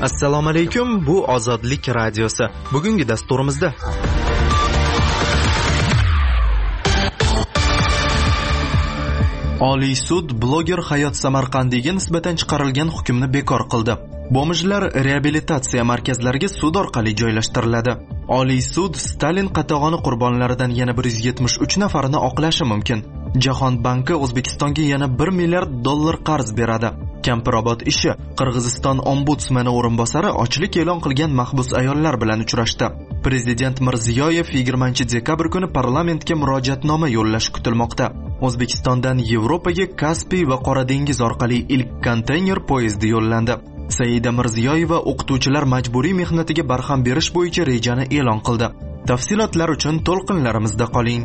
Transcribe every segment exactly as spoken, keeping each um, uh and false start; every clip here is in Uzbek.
Assalomu alaykum, bu Ozodlik radiosi. Bugungi dasturimizda Oliy sud bloger Hayot Samarqandiyga nisbatan chiqarilgan hukmni bekor qildi. Bomijlar reabilitatsiya markazlariga sud orqali joylashtiriladi. Oliy sud Stalin qatag'oni qurbonlaridan yana bir yuz yetmish uch nafarini oqlashi mumkin. Jahon banki O'zbekistonga yana bir milliard dollar qarz beradi. Kampirobod ishi Qirg'iziston ombudsmani o'rinbosari ochlik e'lon qilgan mahbus ayollar bilan uchrashdi. Prezident Mirziyoyev yigirmanchi dekabr kuni parlamentga murojaatnoma yo'llashi kutilmoqda. O'zbekistondan Yevropaga Kaspiy va Qora dengiz orqali ilk konteyner poyezdi yo'llandi. Saida Mirziyoyeva o'qituvchilar majburiy mehnatiga barham berish bo'yicha rejani e'lon qildi. Tafsilotlar uchun to'lqinlarimizda qoling.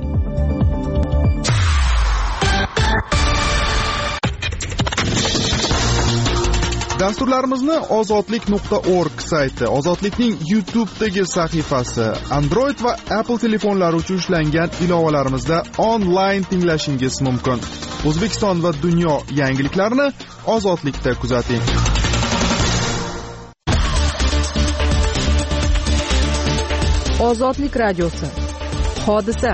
Dasturlarimizni ozodlik nuqta org sayti, Ozodlikning YouTube'dagi sahifasi, Android va Apple telefonlari uchun ishlangan ilovalarimizda onlayn tinglashingiz mumkin. O'zbekiston va dunyo yangiliklarini Ozodlikda kuzating. Ozodlik radiosi. Hodisa.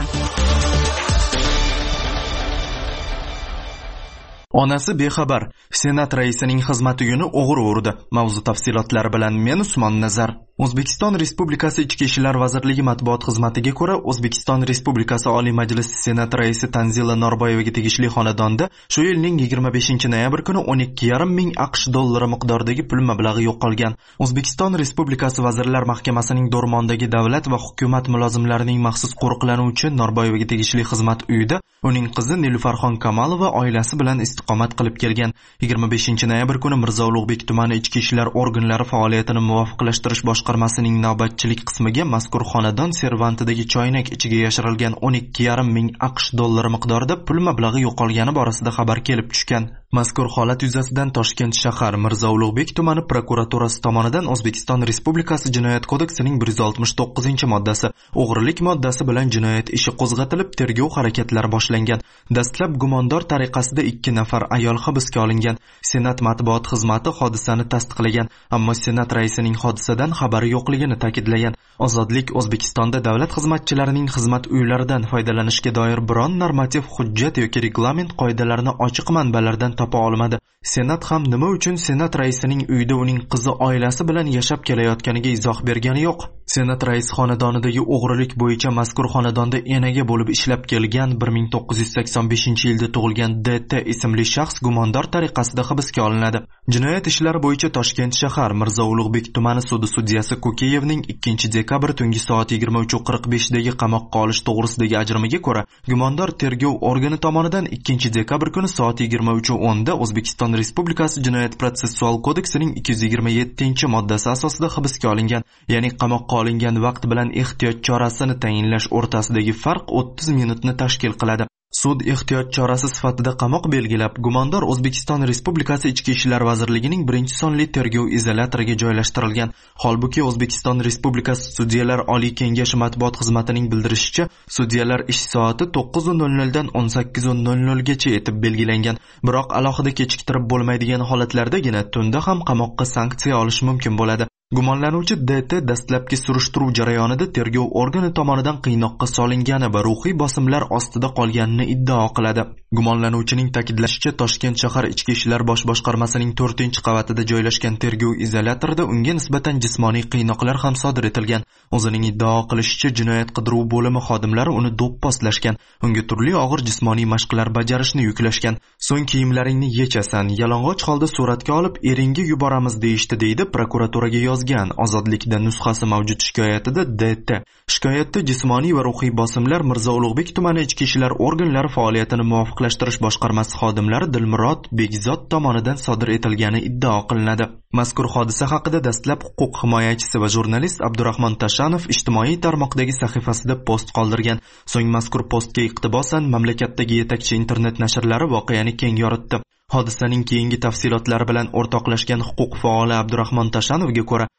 Onasi bexabar. Senat raisining xizmat uyini o'g'ri urdi. Mavzu tafsilotlari bilan men Usmon Nazar. O'zbekiston Respublikasi Ichki ishlar vazirligi matbuot xizmatiga ko'ra, O'zbekiston Respublikasi Oliy Majlisi Senat raisi Tanzila Norboyevaga tegishli xonadonda shu yilning yigirma beshinchi noyabr kuni o'n ikki yarim ming aqsh dollari miqdoridagi pul mablag'i yo'qolgan. O'zbekiston Respublikasi Vazirlar Mahkamasining Do'rmondagi davlat va hukumat mulozimlarining maxsus qo'riqlanuvchi Norboyevaga tegishli xizmat uyida uning qizi Nilufarxon Kamalova oilasi bilan istiqomat qilib kelgan. yigirma beshinchi noyabr kuni Mirzo Ulug'bek tumani ichki ishlar organlari faoliyatini muvofiqlashtirish boshqarmasining navbatchilik qismiga mazkur xonadon servantidagi choynak ichiga yashirilgan o'n ikki yarim ming aqsh dollari miqdorida pul mablag'i yo'qolgani borasida xabar kelib tushgan. Mazkur holat yuzasidan Toshkent shahar Mirzo Ulug'bek tumani prokuraturasi tomonidan O'zbekiston Respublikasi Jinoyat kodeksining bir yuz oltmish to'qqizinchi moddasi, o'g'rilik moddasi bilan jinoyat ishi qo'zg'atilib, tergov harakatlari boshlangan. Dastlab gumondor tariqasida ikki nafar ayol hibsga olingan. Senat matbuot xizmati hodisani tasdiqlagan, ammo Senat raisining hodisadan xabari yo'qligini ta'kidlagan. Ozodlik O'zbekistonda davlat xizmatchilarining xizmat uylaridan foydalanishga doir biron normativ hujjat yoki reglament qoidalarini ochiq manbalardan topa olmadi. Senat ham nima uchun Senat raisining uyida uning qizi oilasi bilan yashab kelayotganiga izoh bergani yo'q. Senat raisi xonadonidagi o'g'rilik bo'yicha mazkur xonadonda enaga bo'lib ishlab kelgan bir ming to'qqiz yuz sakson beshinchi yilda tug'ilgan D T ismli shaxs gumondor tariqasida hibsga olinadi. Jinoyat ishlari bo'yicha Toshkent shahar Mirzo Ulug'bek tumani sudi sudyasi Kokeyevning ikkinchi dekabr tungi soat yigirma uch qirq besh dagi qamoqqa olish to'g'risidagi ajrimiga ko'ra, gumondor tergov organi tomonidan ikkinchi dekabr kuni soat yigirma uch o'nda O'zbekiston Respublikasi Jinoyat protsessual kodeksining ikki yuz yigirma yettinchi moddasi asosida hibsga olingan, ya'ni qamoqqa olingan vaqt bilan ehtiyot chorasini tayinlash o'rtasidagi farq o'ttiz minutni tashkil qiladi. Sud ehtiyot chorasi sifatida qamoq belgilab, gumondor O'zbekiston Respublikasi Ichki ishlar vazirligining birinchi sonli tergov izolyatoriga joylashtirilgan. Holbuki O'zbekiston Respublikasi Sudyalar Oliy kengashi matbuot xizmatining bildirishicha, sudyalar ish soati to'qqiz nol nol dan o'n sakkiz nol nol gacha etib belgilangan. Biroq alohida kechiktirib bo'lmaydigan holatlardagina tunda ham qamoqqa sanksiya olish mumkin bo'ladi. Gumonlanuvchi D T dastlabki surishtiruv jarayonida tergov organi tomonidan qiynoqqa solingani va ruhiy bosimlar ostida qolganini iddao qiladi. Gumonlanuvchining ta'kidlashicha, Toshkent shahar Ichki ishlar bosh boshqarmasining to'rtinchi qavatida joylashgan tergov izolyatorida unga nisbatan jismoniy qiynoqlar ham sodir etilgan. O'zining iddao qilishicha, jinoyat qidiruv bo'limi xodimlari uni do'pposlashgan, unga turli og'ir jismoniy mashqlar bajarishni yuklashgan. So'ng kiyimlaringni yechasan, yalang'och holda suratga olib eringga yuboramiz deyishdi, deydi prokuraturaga yozgan Ozodlikda nusxasi mavjud shikoyatida D T. Shikoyatda jismoniy va ruhiy bosimlar Mirzo Ulug'bek tumani ichki ishlar organlari faoliyatini muvofiqlashtirish boshqarmasi xodimlari Dilmurod Begzod tomonidan sodir etilgani iddao qilinadi. Mazkur hodisa haqida dastlab huquq himoyachisi va jurnalist Abdurahmon Tashanov ijtimoiy tarmoqdagi sahifasida post qoldirgan. So'ng mazkur postga iqtibosan mamlakatdagi yetakchi internet nashrlari voqeani keng yoritdi. Hodisaning keyingi tafsilotlari bilan o'rtoqlashgan huquq faoli Abdurahmon Tashanovga ko'ra,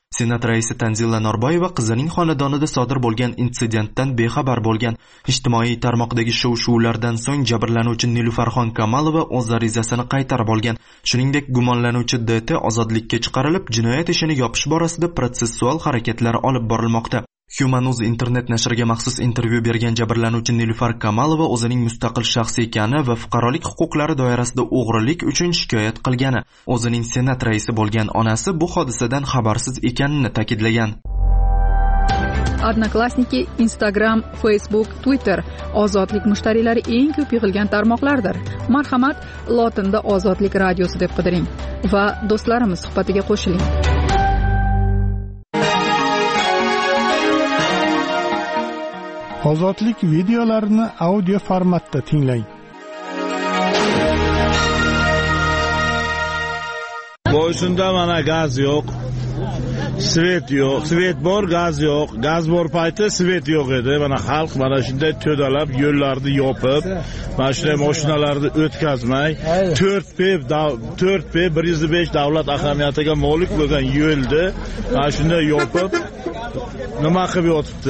Senat raisi Tanzila Norboyeva qizining xonadonida sodir bo'lgan insidentdan bexabar bo'lgan. Ijtimoiy tarmoqdagi shov-shuvlardan so'ng jabrlanuvchi Nilufarxon Kamalova o'z arizasini qaytarib olgan. Shuningdek, gumonlanuvchi D T ozodlikka chiqarilib, jinoyat ishini yopish borasida protsessual harakatlar olib borilmoqda. Humanuz internet nashriga maxsus intervyu bergan jabrlanuvchi Nilufar Kamalova o'zining mustaqil shaxs ekani va fuqarolik huquqlari doirasida o'g'rilik uchun shikoyat qilgani, o'zining senat raisi bo'lgan onasi bu hodisadan xabarsiz ekanini ta'kidlagan. Odnoklassniki, Instagram, Facebook, Twitter ozodlik mushtariylari eng ko'p yig'ilgan tarmoqlardir. Marhamat, lotinda Ozodlik radiosi deb qidiring va do'stlarimiz suhbatiga qo'shiling. Ozodlik videolarini audio formatda tinglang. Boysunda mana gaz yo'q, svet yo'q, svet bor, gaz yo'q. Gaz bor payti svet yo'q edi. Mana xalq mana shunday to'dalab yo'llarni yopib, mana shunday mashinalarni o'tkazmay, to'rt P to'rt P bir yuz besh davlat ahamiyatiga molik bo'lgan yo'lni mana shunday yopib nima qilib yotibdi?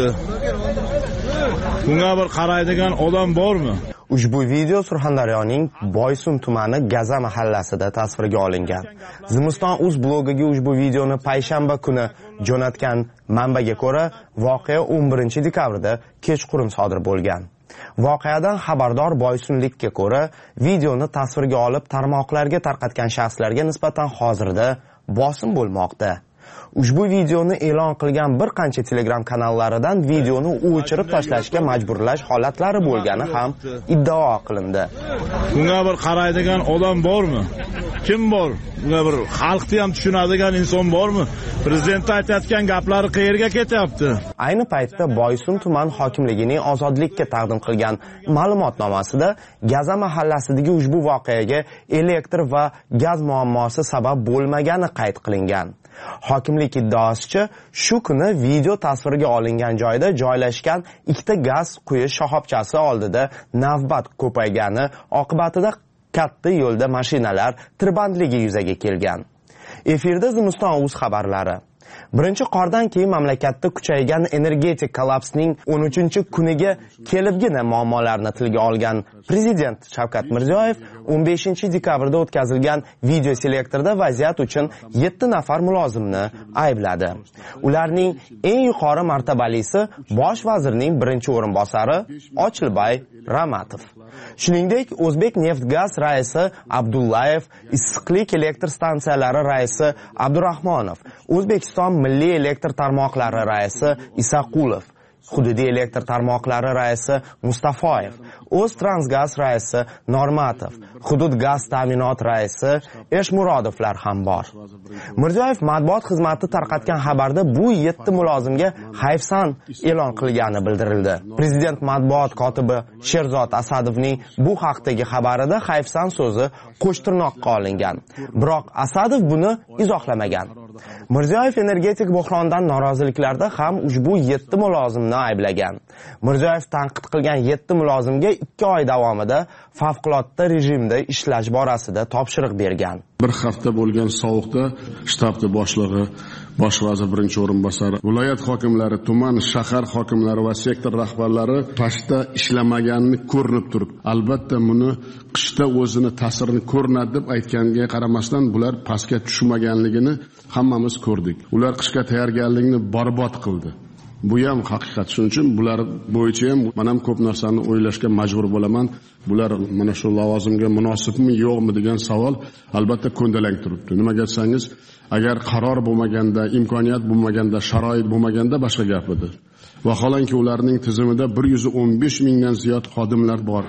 Bunga bir qaraydigan odam bormi? Ushbu video Surxondaryoning Boysun tumani Gaza mahallasida tasvirga olingan. Zimiston.uz blogiga ushbu videoni payshanba kuni jo'natgan manbaga ko'ra, voqea o'n birinchi dekabrda kechqurun sodir bo'lgan. Voqeadan xabardor boysunlikka ko'ra, videoni tasvirga olib tarmoqlarga tarqatgan shaxslarga nisbatan hozirda bosim bo'lmoqda. Ushbu videoni e'lon qilgan bir qancha Telegram kanallaridan videoni o'chirib tashlashga majburlash holatlari bo'lgani ham iddao qilindi. Bunga bir qaraydigan odam bormi? Kim bor? Bunga bir xalqni ham tushunadigan inson bormi? Prezident aytayotgan gaplari qayerga ketyapti? Ayni paytda Boysun tuman hokimligining ozodlikka taqdim qilgan ma'lumotnomasida Gaza mahallasidagi ushbu voqeaga elektr va gaz muammosi sabab bo'lmagani qayd qilingan. Hokimlik iddaosicha, shu kuni video tasvirga olingan joyda joylashgan ikkita gaz quyish shoxobchasi oldida navbat ko'paygani oqibatida katta yo'lda mashinalar tirbandligi yuzaga kelgan. Efirda Zimiston.uz xabarlari. Birinchi qordan keyin mamlakatda kuchaygan energetik kollapsning o'n uchinchi kuniga kelibgina muammolarni tilga olgan Prezident Shavkat Mirziyoyev o'n beshinchi dekabrda o'tkazilgan video selektorda vaziyat uchun yetti nafar mulozimni aybladi. Ularning eng yuqori martabalisi bosh vazirning birinchi o'rinbosari Ochilbay Ramatov. Shuningdek, O'zbek Neftgaz raisi Abdullayev, Issiqlik elektr stansiyalari raisi Abdurahmonov, O'zbekiston Milliy elektr tarmoqlari raisi Isaqulov, Hududiy elektr tarmoqlari raisi Mustafoyev, O'ztransgaz raisi Normatov, Hudud gaz ta'minot raisi Eshmurodovlar ham bor. Mirziyoyev matbuot xizmati tarqatgan xabarda bu yetti mulozimga hayfsan e'lon qilgani bildirildi. Prezident matbuot kotibi Sherzod Asadovning bu haqdagi xabarida hayfsan so'zi qo'shtirnoqqa olingan. Biroq Asadov buni izohlamagan. Mirziyoyev energetik bo'hrondan noroziliklarda ham ushbu yetti mulozimni ayblagan. Mirziyoyev tanqid qilgan yetti mulozimga ikki oy davomida favqulodda rejimda ishlash borasida topshiriq bergan. Bir hafta bo'lgan sovuqda shtabning boshlig'i, bosh vazir birinchi o'rinbosari, viloyat hokimlari, tuman, shahar hokimlari va sektor rahbarlari pastda ishlamaganini ko'rinib turib, albatta buni qishda o'zini ta'sirini ko'rinadi deb aytganiga qaramasdan bular pastga tushmaganligini hammamiz ko'rdik. Ular qishga tayyorgarlikni barbod qildi. Bu ham haqiqat. Shuning uchun bular bo'yicha ham men ham ko'p narsani o'ylashga majbur bo'laman. Bular mana shu lavozimga munosibmi, yo'qmi degan savol albatta ko'ndalang turibdi. Nimaga desangiz, agar qaror bo'lmaganda, imkoniyat bo'lmaganda, sharoit bo'lmaganda boshqa gap edi. Vaholanki ularning tizimida bir yuz o'n besh mingdan ziyod xodimlar bor.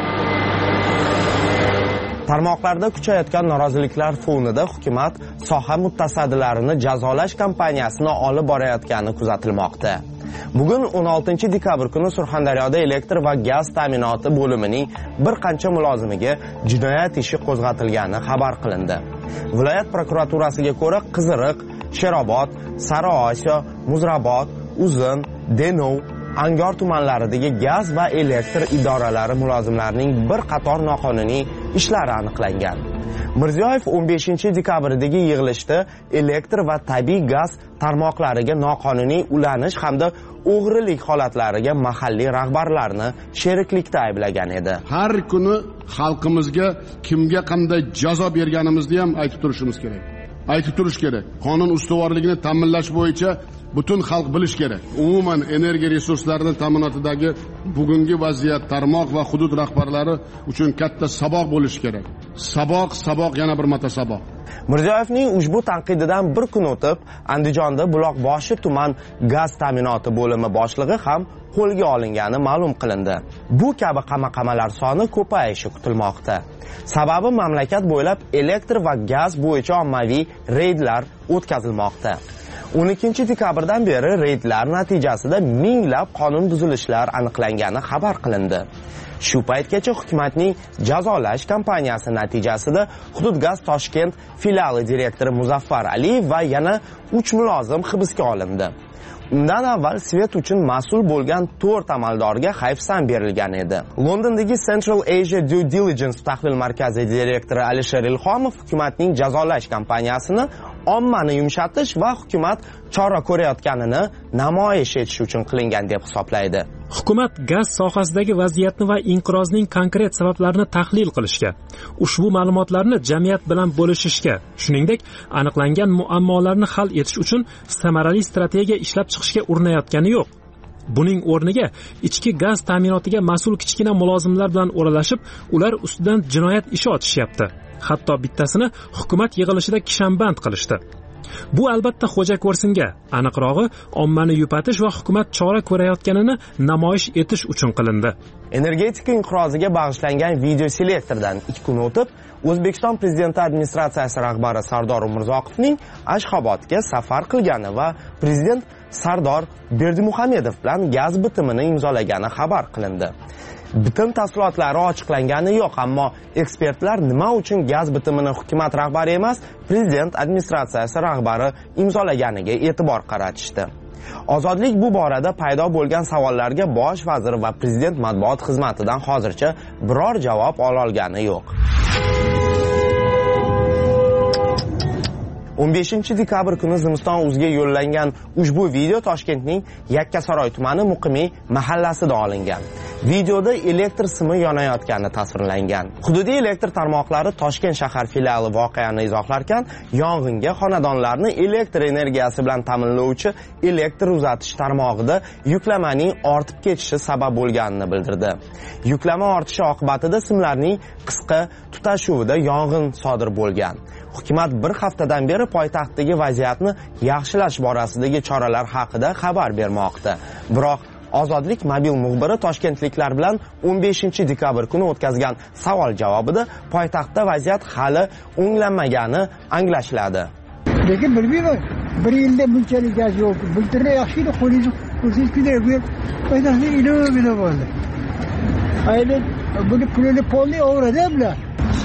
Tarmoqlarda kuchayotgan noroziliklar fonida hukumat soha mutasaddilarini jazolash kampaniyasini olib borayotgani kuzatilmoqda. Bugun o'n oltinchi dekabr kuni Surxondaryoda elektr va gaz ta'minoti bo'limining bir qancha mulozimiga jinoyat ishi qo'zg'atilgani xabar qilindi. Viloyat prokuraturasiga ko'ra Qiziriq, Sherobod, Sariosiyo, Muzrabot, Uzun, Denov, Angor tumanlaridagi gaz va elektr idoralari mulozimlarining bir qator noqonuniy ishlari aniqlangan. Mirziyoyev o'n beshinchi dekabrdagi yig'ilishda elektr va tabiiy gaz tarmoqlariga noqonuniy ulanish hamda o'g'rilik holatlariga mahalliy rahbarlarni sheriklikda ayblagan edi. Har kuni xalqimizga kimga qanday jazo berganimizni ham aytib turishimiz kerak. Aytib turish kerak. Qonun ustuvorligini ta'minlash bo'yicha butun xalq bilish kerak. Umuman energiya resurslarini ta'minotidagi bugungi vaziyat tarmoq va hudud rahbarlari uchun katta saboq bo'lishi kerak. Saboq, saboq, yana bir marta saboq. Mirziyoyevning ushbu tanqididan bir kun o'tib, Andijonda Buloqboshi tuman gaz ta'minoti bo'limi boshlig'i ham qo'lga olingani ma'lum qilindi. Bu kabi qamoqxonalar soni ko'payishi kutilmoqda. Sababi mamlakat bo'ylab elektr va gaz bo'yicha ommaviy reydlar o'tkazilmoqda. o'n ikkinchi dekabrdan beri reydlar natijasida minglab qonun buzilishlar aniqlangani xabar qilindi. Shu paytgacha hukumatning jazolash kampaniyasi natijasida Hududgaz Toshkent filiali direktori Muzaffar Aliyev va yana uch mulozim hibsga olindi. Undan avval svet uchun mas'ul bo'lgan to'rt amaldorga hayfsan berilgan edi. Londondagi Central Asia Due Diligence tahlil markazi direktori Alisher Ilhomov hukumatning jazolash kampaniyasini ommani yumshatish va hukumat chora ko'rayotganini namoyish etish uchun qilingan deb hisoblaydi. Hukumat gaz sohasidagi vaziyatni va inqirozning konkret sabablarini tahlil qilishga, ushbu ma'lumotlarni jamiyat bilan bo'lishishga, shuningdek, aniqlangan muammolarni hal etish uchun samarali strategiya ishlab chiqishga urinayotgani yo'q. Buning o'rniga ichki gaz ta'minotiga mas'ul kichkina mulozimlar bilan o'ralashib, ular ustidan jinoyat ishi ochishyapti. Hatto bittasini hukumat yig'ilishida kishanband qilishdi. Bu albatta xo'ja ko'rsinga, aniqrog'i ommani yupatish va hukumat chora ko'rayotganini namoyish etish uchun qilindi. Energetika inqiroziga bag'ishlangan video selektordan ikki kun o'tib, O'zbekiston Prezidenti administratsiyasi rahbari Sardor Umurzoqovning Ashxobodga safar qilgani va prezident Sardor Berdimuhamedov bilan gaz bitimini imzolagani xabar qilindi. Bitim tafsilotlari ochiqlangani yo'q, ammo ekspertlar nima uchun gaz bitimini hukumat rahbari emas, prezident administratsiyasi rahbari imzolaganiga e'tibor qaratishdi. Ozodlik bu borada paydo bo'lgan savollarga bosh vazir va prezident matbuot xizmatidan hozircha biror javob ola olgani yo'q. o'n beshinchi dekabr kuni Zimiston o'ziga yo'llangan ushbu video Toshkentning Yakkasaroy tumani Muqimiy mahallasida olingan. Videoda elektr simi yonayotgani tasvirlangan. Hududiy elektr tarmoqlari Toshkent shahar filiali voqeani izohlarkan, yong'inga xonadonlarni elektr energiyasi bilan ta'minlovchi elektr uzatish tarmog'ida yuklamaning ortib ketishi sabab bo'lganini bildirdi. Yuklama ortishi oqibatida simlarning qisqa tutashuvida yong'in sodir bo'lgan. Hukumat bir haftadan beri poytaxtdagi vaziyatni yaxshilash borasidagi choralar haqida xabar bermoqda. Biroq Ozodlik mobil muxbiri toshkentliklar bilan o'n beshinchi dekabr kuni o'tkazgan savol javobida poytaxtda vaziyat hali o'nglanmagani anglashiladi. Lekin bilmayman, bir yilda bunchalik gaz yo'q. Bultirda yaxshi edi, qo'lingizni ko'rsangiz kerak, bu poytaxtda ilo-ilo bo'ldi. Ayni buni pulini polni o'rada bular.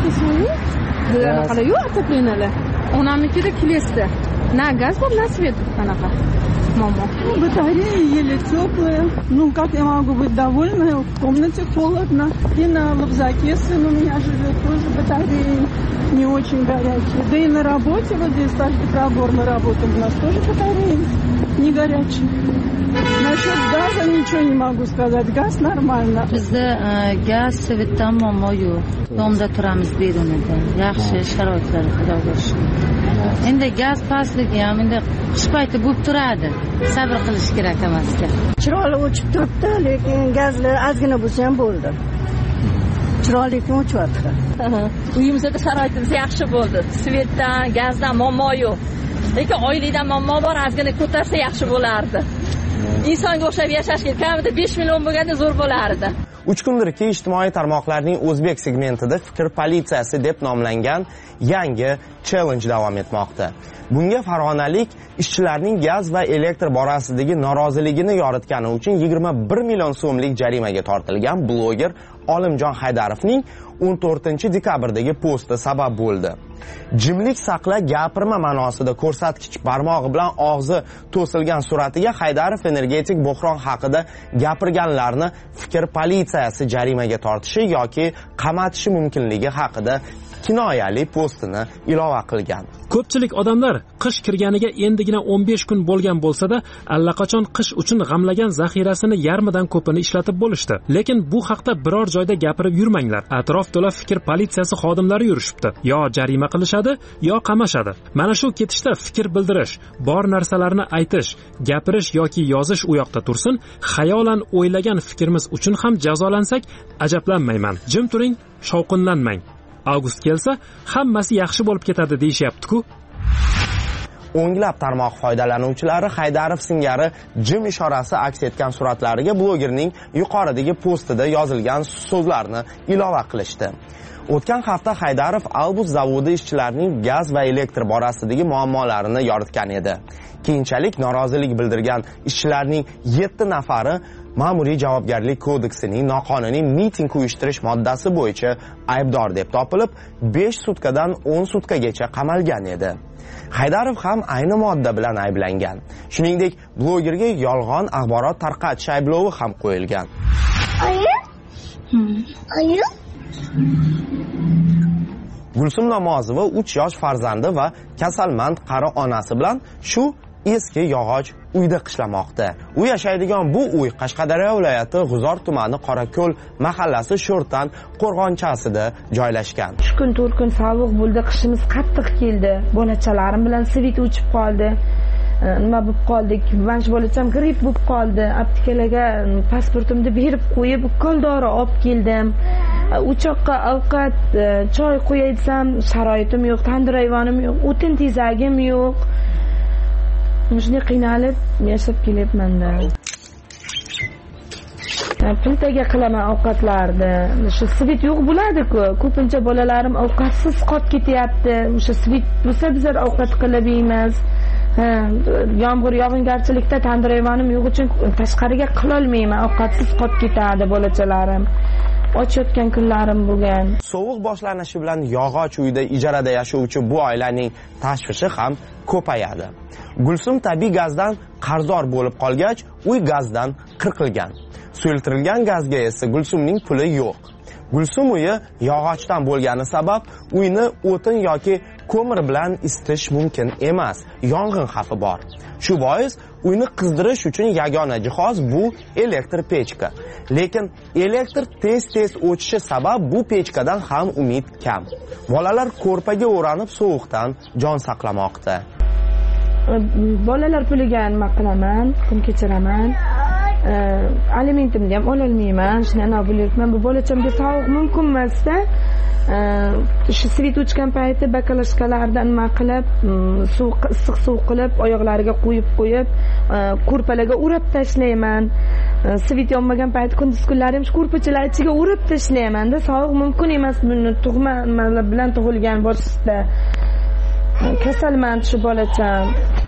Bular hali yo'q отоплениyalar. Onamnikida kilesda. Na gaz bor, na свет qanaqa. Мама. Батареи еле теплые. Ну, как я могу быть довольна? В комнате холодно. И на Лобзаке сын у меня живет, тоже батареи не очень горячие. Да и на работе, вот здесь каждый пробор мы работаем, у нас тоже батареи не горячие. Насчет газа ничего не могу сказать. Gaz нормально. Bizda gaz svetdan muammo yo'q. Domda turamiz berilmadi. Yaxshi sharoitlar xudoga shukr. Endi gaz pastligi ham endi qish payti bo'lib turadi. Sabr qilish kerak emasga. Chiroyli o'chib turibdi, lekin gazlar ozgina bo'lsa ham bo'ldi. Chiroyli o'chyapti. Uyimizda sharoitimiz yaxshi bo'ldi. Svetdan, gazdan muammo yo'q. Lekin oylikdan muammo bor, ozgina ko'tarsa yaxshi bo'lardi. Insonga o'xshab yashashga kamida besh million bo'lganda zo'r bo'lardi. uch kundirki ijtimoiy tarmoqlarning o'zbek segmentida fikr politsiyasi deb nomlangan yangi challenge davom etmoqda. Bunga farg'onalik ishchilarning gaz va elektr borasidagi noroziligini yoritgani uchun yigirma bir million so'mlik jarimaga tortilgan bloger Olimjon Haydarovning o'n to'rtinchi dekabrdagi posti sabab bo'ldi. Jimlik saqla gapirma ma'nosida ko'rsatkich barmog'i bilan og'zi to'silgan suratiga Haydarov energetik buhron haqida gapirganlarni fikr politsiyasi jarimaga tortishi yoki qamatishi mumkinligi haqida kinoyali postini ilova qilgan. Ko'pchilik odamlar qish kirganiga endigina o'n besh kun bo'lgan bo'lsa-da, allaqachon qish uchun g'amlagan zaxirasini yarmidan ko'pini ishlatib bo'lishdi. Lekin bu haqda biror joyda gapirib yurmanglar. Atrof to'la fikr politsiyasi xodimlari yurishibdi. Yo jarima qilishadi, yo qamashadi. Mana shu ketishda fikr bildirish, bor narsalarni aytish, gapirish yoki yozish u yoqda tursin, xayolan o'ylagan fikrimiz uchun ham jazolansak, ajablanmayman. Jim turing, shovqinlanmang. Avgust kelsa, hammasi yaxshi bo'lib ketadi deyishyapti-ku. O'nglab tarmoq foydalanuvchilari Haydarov singari jim ishorasi aks etgan suratlariga blogerning yuqoridagi postida yozilgan so'zlarni ilova qilishdi. O'tgan hafta Haydarov Albus zavodi ishchilarining gaz va elektr borasidagi muammolarini yoritgan edi. Keyinchalik norozilik bildirgan ishchilarning yetti nafari Ma'muriy javobgarlik kodeksining noqonuniy miting uyushtirish moddasi bo'yicha aybdor deb topilib, besh sutkadan o'n sutkagacha qamalgan edi. Haydarov ham ayni modda bilan ayblangan. Shuningdek, blogerga yolg'on axborot tarqatish ayblovi ham qo'yilgan. Ayi? Ayi? Gulsum Namozova uch yosh farzandi va kasalmand qari onasi bilan shu eski yog'och uyda qishlamoqda. U yashaydigan bu uy Qashqadaryo viloyati G'uzor tumani Qorako'l mahallasi Sho'rtan qo'rg'onchasida joylashgan. uch kun to'rt kun sovuq bo'ldi, qishimiz qattiq keldi. Bolachalarim bilan svit o'chib qoldi. Nima bo'lib qoldik? Manch bolacham gripp bo'lib qoldi. Aptekalarga pasportimni berib qo'yib, ukol dori olib keldim. Uchoqqa ovqat, choy qo'yay desam, sharoitim yo'q, tandir ayvonim yo'q, o'tin tezagim yo'q. Shunday qiynalib yashab kelyapman-da. Piltaga qilaman ovqatlarni. Shu svit yo'q bo'ladi-ku. Ko'pincha bolalarim ovqatsiz qolib ketyapti. O'sha svit bo'lsa bizlar ovqat qilib yeymiz. Ha, yomg'ir yog'ingarchilikda tandir ayvonim yo'q uchun tashqariga qila olmayman. Ovqatsiz qolib ketadi bolachalarim. Ochayotgan kunlarim bo'lgan. Sovuq boshlanishi bilan yog'och uyda ijarada yashovchi bu oilaning tashvishi ham ko'payadi. Gulsum tabiiy gazdan qarzdor bo'lib qolgach, uy gazdan qirqilgan. Suyultirilgan gazga esa Gulsumning puli yo'q. Gulsum uyi yog'ochdan bo'lgani sabab uyni o'tin yoki ko'mir bilan isitish mumkin emas. Yong'in xavfi bor. Shu bois uyni qizdirish uchun yagona jihoz bu elektr pechka. Lekin elektr tez-tez o'chishi sabab bu pechkadan ham umid kam. Bolalar ko'rpaga o'ranib sovuqdan jon saqlamoqda. Bolalar puliga nima qilaman, kun kechiraman. Alimentimni ham ololmayman. Shunday bo'lyapman. Bu bolachamga sovuq mumkin emasda. Shu svit o'chgan payti bakalashkalardan nima qilib, suv issiq suv qilib, oyoqlariga qo'yib qo'yib, ko'rpalarga o'rab tashlayman. Svit yonmagan payti kunduz kunlari ham ko'rpachalar ichiga o'rab tashlayman-da. Sovuq mumkin emas, buni tug'ma bilan tug'ilgan bo'lsa. Kasalmand shu bolacham.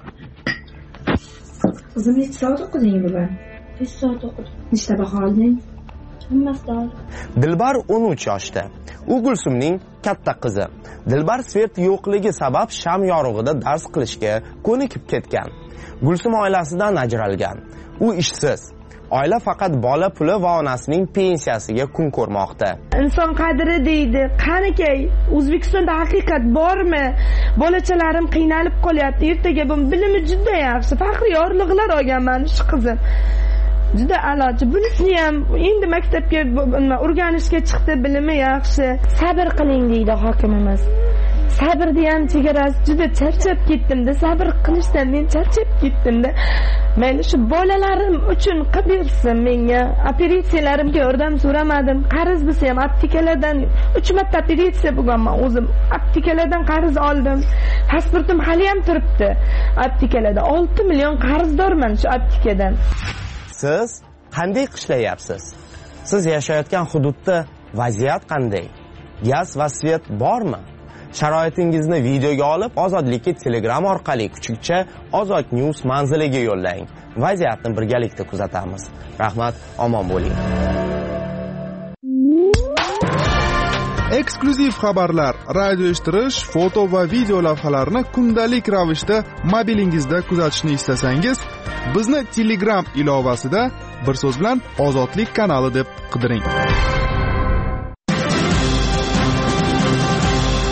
Qizim necha soat o'qiding bugun? besh soat o'qidim. Nechta baho olding? Hammasidan. Dilbar o'n uch yoshda. U Gulsumning katta qizi. Dilbar svet yo'qligi sabab sham yorug'ida dars qilishga ko'nikib ketgan. Gulsum oilasidan ajralgan. U ishsiz. Oila faqat bola puli va onasining pensiyasiga kun ko'rmoqda. Inson qadri deydi. Qanikay, O'zbekistonda haqiqat bormi? Bolachalarim qiynalib qolyapti. Ertaga bu bilimi juda yaxshi. Faxriy yorliqlar olganman shu qizim. Juda a'lochi. Bunisini ham endi maktabga o'rganishga chiqdi, bilimi yaxshi. Sabr qiling deydi hokimimiz. Sabrni ham chegarasi juda charchab ketdim-da, sabr qilishdan men charchab ketdim-da. Mayli shu bolalarim uchun qilib bersin menga. Operatsiyalarimga yordam so'ramadim. Qarz bo'lsa ham aptekalardan uch marta operatsiya bo'lganman o'zim. Aptekalardan qarz oldim. Pasportim hali ham turibdi. Aptekalarda olti million qarzdorman shu aptekadan. Siz qanday qishlayapsiz? Siz yashayotgan hududda vaziyat qanday? Gaz va svet bormi? Sharoitingizni videoga olib, Ozodlikka Telegram orqali kuchukcha Ozod News manziliga yo'llang. Vaziyatni birgalikda kuzatamiz. Rahmat, omon bo'ling. Eksklyuziv xabarlar, radio eshittirish, foto va video lavhalarni kundalik ravishda mobilingizda kuzatishni istasangiz, bizni Telegram ilovasida bir so'z bilan Ozodlik kanali deb qidiring.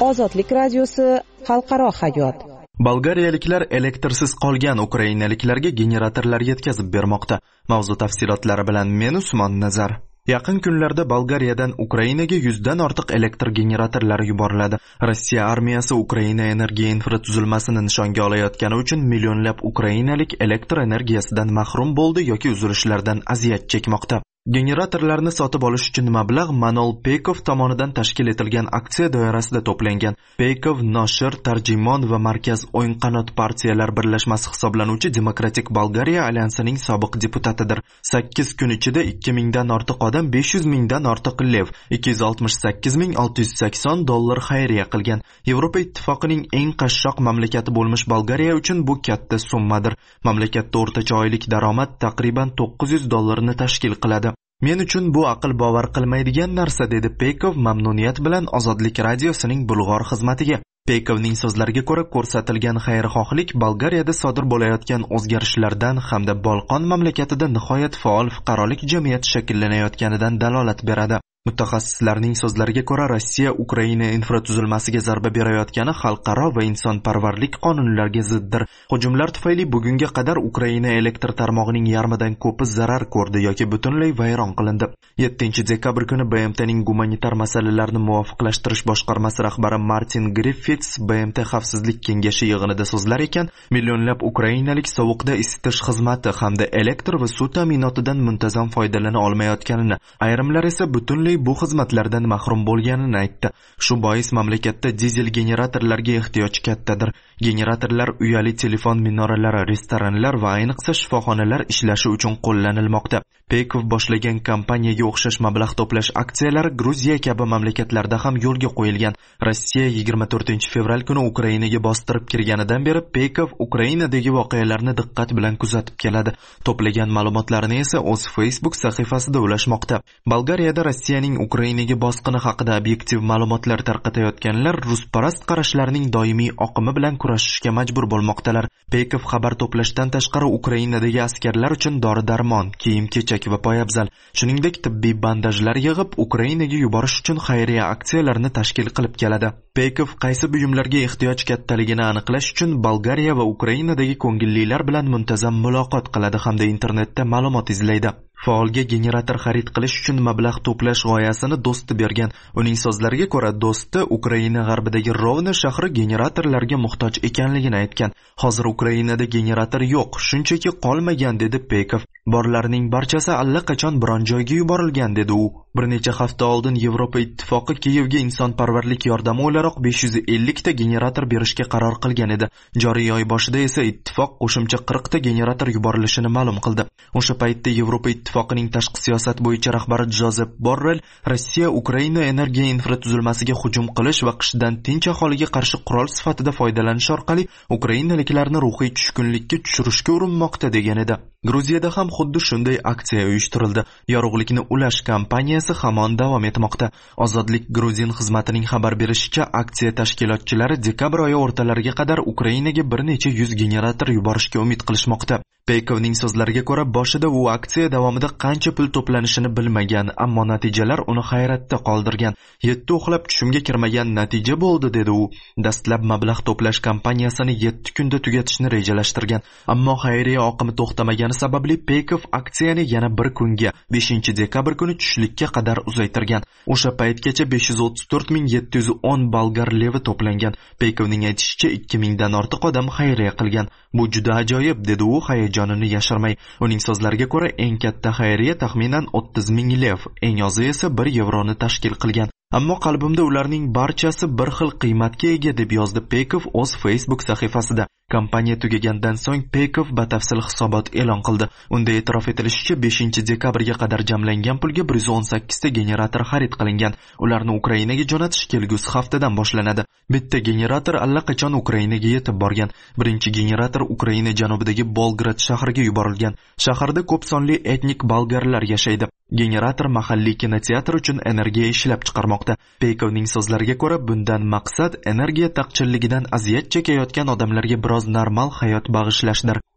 Ozodlik radiosi xalqaro hayot. Bolgariyaliklar elektrsiz qolgan ukrainaliklarga generatorlar yetkazib bermoqda. Mavzu tafsilotlari bilan men Usmon Nazar. Yaqin kunlarda Bolgariyadan Ukrainaga yuzdan ortiq elektr generatorlari yuboriladi. Rossiya armiyasi Ukraina energiya infratuzilmasini nishonga olayotgani uchun millionlab ukrainalik elektr energiyasidan mahrum bo'ldi yoki uzilishlardan aziyat chekmoqda. Generatorlarni sotib olish uchun mablag' Manol Peykov tomonidan tashkil etilgan aksiya doirasida to'plangan. Peykov Nosher, Tarjimon va Markaz o'yin qanot partiyalar birlashmasi hisoblanuvchi Demokratik Bolgariya alyansining sobiq deputatidir. sakkiz kun ichida ikki mingdan ortiq odam besh yuz mingdan ortiq lev, ikki yuz oltmish sakkiz ming olti yuz sakson dollar xayriya qilgan. Yevropa ittifoqining eng qashshoq mamlakati bo'lmish Bolgariya uchun bu katta summadir. Mamlakatda o'rtacha oylik daromad taqriban to'qqiz yuz dollarni tashkil qiladi. Men uchun bu aql bovar qilmaydigan narsa, dedi Peykov mamnuniyat bilan Ozodlik radiosining bulg'or xizmatiga. Peykovning so'zlariga ko'ra, ko'rsatilgan xayrixohlik Bolgariyada sodir bo'layotgan o'zgarishlardan hamda Bolqon mamlakatida nihoyat faol fuqarolik jamiyati shakllanayotganidan dalolat beradi. Mutaxassislarning so'zlariga ko'ra, Rossiya Ukraina infratuzilmasiga zarba berayotgani xalqaro va insonparvarlik qonunlariga ziddir. Hujumlar tufayli bugunga qadar Ukraina elektr tarmog'ining yarmidan ko'pi zarar ko'rdi yoki butunlay vayron qilindi. yettinchi dekabr kuni B M T'ning gumanitar masalalarni muvofiqlashtirish boshqarmasi rahbari Martin Griffiths B M T xavfsizlik kengashi yig'inida so'zlar ekan, millionlab ukrainalik sovuqda isitish xizmati hamda elektr va suv ta'minotidan muntazam foydalana olmayotganini, ayrimlar esa butunlay bu xizmatlardan mahrum bo'lganini aytdi. Shu bois mamlakatda dizel generatorlarga ehtiyoj kattadir. Generatorlar uyali telefon minoralari, restoranlar va ayniqsa shifoxonalar ishlashi uchun qo'llanilmoqda. Peykov boshlagan kompaniyaga o'xshash mablag' to'plash aksiyalari Gruziya kabi mamlakatlarda ham yo'lga qo'yilgan. Rossiya yigirma to'rtinchi fevral kuni Ukrainaga bostirib kirganidan beri Peykov Ukrainadagi voqealarni diqqat bilan kuzatib keladi. To'plagan ma'lumotlarini esa o'z Facebook sahifasida ulashmoqda. Bolgariyada Rossiyaning Ukrainaga bosqini haqida obyektiv ma'lumotlar tarqatayotganlar rusparast qarashlarning doimiy oqimi bilan kurashishga majbur bo'lmoqdalar. Peykov xabar to'plashdan tashqari Ukrainadagi askarlar uchun dori-darmon, kiyim-kechak va poyabzal, shuningdek tibbiy bandajlar yig'ib Ukrainaga yuborish uchun xayriya aksiyalarini tashkil qilib keladi. Peykov qaysi buyumlarga ehtiyoj kattaligini aniqlash uchun Bolgariya va Ukrainadagi ko'ngillilar bilan muntazam muloqot qiladi hamda internetda ma'lumot izlaydi. Faolga generator xarid qilish uchun mablag' to'plash g'oyasini do'sti bergan. Uning so'zlariga ko'ra, do'sti Ukraina g'arbidagi Rovna shahri generatorlarga muhtoj ekanligini aytgan. Hozir Ukrainada generator yo'q, shunchaki qolmagan, dedi Peykov. Borlarning barchasi allaqachon biron joyga yuborilgan, dedi u. Bir necha hafta oldin Yevropa ittifoqi Kiyevga insonparvarlik yordami o'laroq besh yuz ellik ta generator berishga qaror qilgan edi. Joriy oy boshida esa ittifoq qo'shimcha qirq ta generator yuborilishini ma'lum qildi. O'sha paytda Yevropa ittifoqining tashqi siyosat bo'yicha rahbari Jozef Borrell Rossiya Ukraina energiya infratuzilmasiga hujum qilish va qishdan tinch aholiga qarshi qurol sifatida foydalanish orqali ukrainaliklarni ruhiy tushkunlikka tushirishga urinmoqda degan edi. Gruziyada ham xuddi shunday aksiya uyushtirildi. Yorug'likni ulash kampaniyasi hamon davom etmoqda. Ozodlik Gruzin xizmatining xabar berishicha, aksiya tashkilotchilari dekabr oyi o'rtalariga qadar Ukrainaga bir necha yuz generator yuborishga umid qilishmoqda. Peykovning so'zlariga ko'ra, boshida u aksiya davomida qancha pul to'planishini bilmagan, ammo natijalar uni hayratda qoldirgan. yetti uxlab tushimga kirmagan natija bo'ldi, dedi u. Dastlab mablag' to'plash kampaniyasini yetti kunda tugatishni rejalashtirgan, ammo xayriya oqimi to'xtamagani sababli Peykov aksiyani yana bir kunga, beshinchi dekabr kuni tushlikka qadar uzaytirgan. O'sha paytgacha besh yuz o'ttiz to'rt ming yetti yuz o'n bolgar levi to'plangan. Peykovning aytishicha, ikki mingdan ortiq odam xayriya qilgan. Bu juda ajoyib, dedi u hayajonini yashirmay. Uning so'zlariga ko'ra, eng katta xayriya taxminan o'ttiz ming lev, eng ozi esa bir yevroni tashkil qilgan. Ammo qalbimda ularning barchasi bir xil qiymatga ega, deb yozdi Peykov o'z Facebook sahifasida. Kampaniya tugagandan so'ng Peykov batafsil hisobot e'lon qildi. Unda e'tirof etilishicha, beshinchi dekabrga qadar jamlangan pulga bir yuz o'n sakkiz ta generator xarid qilingan. Ularni Ukrainaga jo'natish kelgusi haftadan boshlanadi. Bitta generator allaqachon Ukrainaga yetib borgan. Birinchi generator Ukraina janubidagi Bolgrad shahriga yuborilgan. Shaharda ko'p sonli etnik bolgarlar yashaydi. Generator mahalliy kinoteatr uchun energiya ishlab chiqarmoqda. Peykovning so'zlariga ko'ra, bundan maqsad energiya taqchilligidan aziyat chekayotgan odamlarga biroz normal hayot bag'ishlashdir.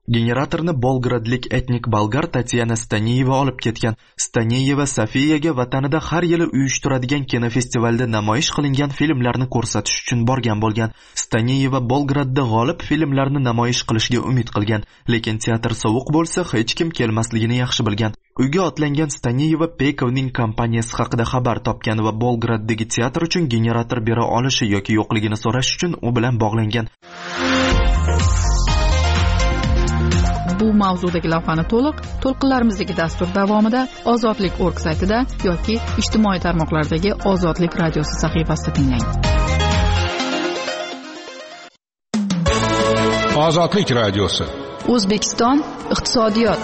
Generatorni Bolgradlik etnik bolgar Tatyana Staniyeva olib ketgan. Staniyeva Sofiyaga vatanida har yili uyushtiradigan kinofestivalda namoyish qilingan filmlarni ko'rsatish uchun borgan bo'lgan. Staniyeva Bolgradda g'olib filmlarni namoyish qilishga umid qilgan, lekin teatr sovuq bo'lsa hech kim kelmasligini yaxshi bilgan. Uyga otlangan Staniyeva Pekovning kompaniyasi haqida xabar topgan va Bolgraddagi teatr uchun generator bera olishi yoki yo'qligini so'rash uchun u bilan bog'langan. Bu mavzudagi lavhani to'liq to'lqinlarimizdagi dastur davomida ozodlik точка org saytida yoki ijtimoiy tarmoqlardagi Ozodlik radiosi sahifasida tinglang. Ozodlik radiosi. O'zbekiston iqtisodiyot.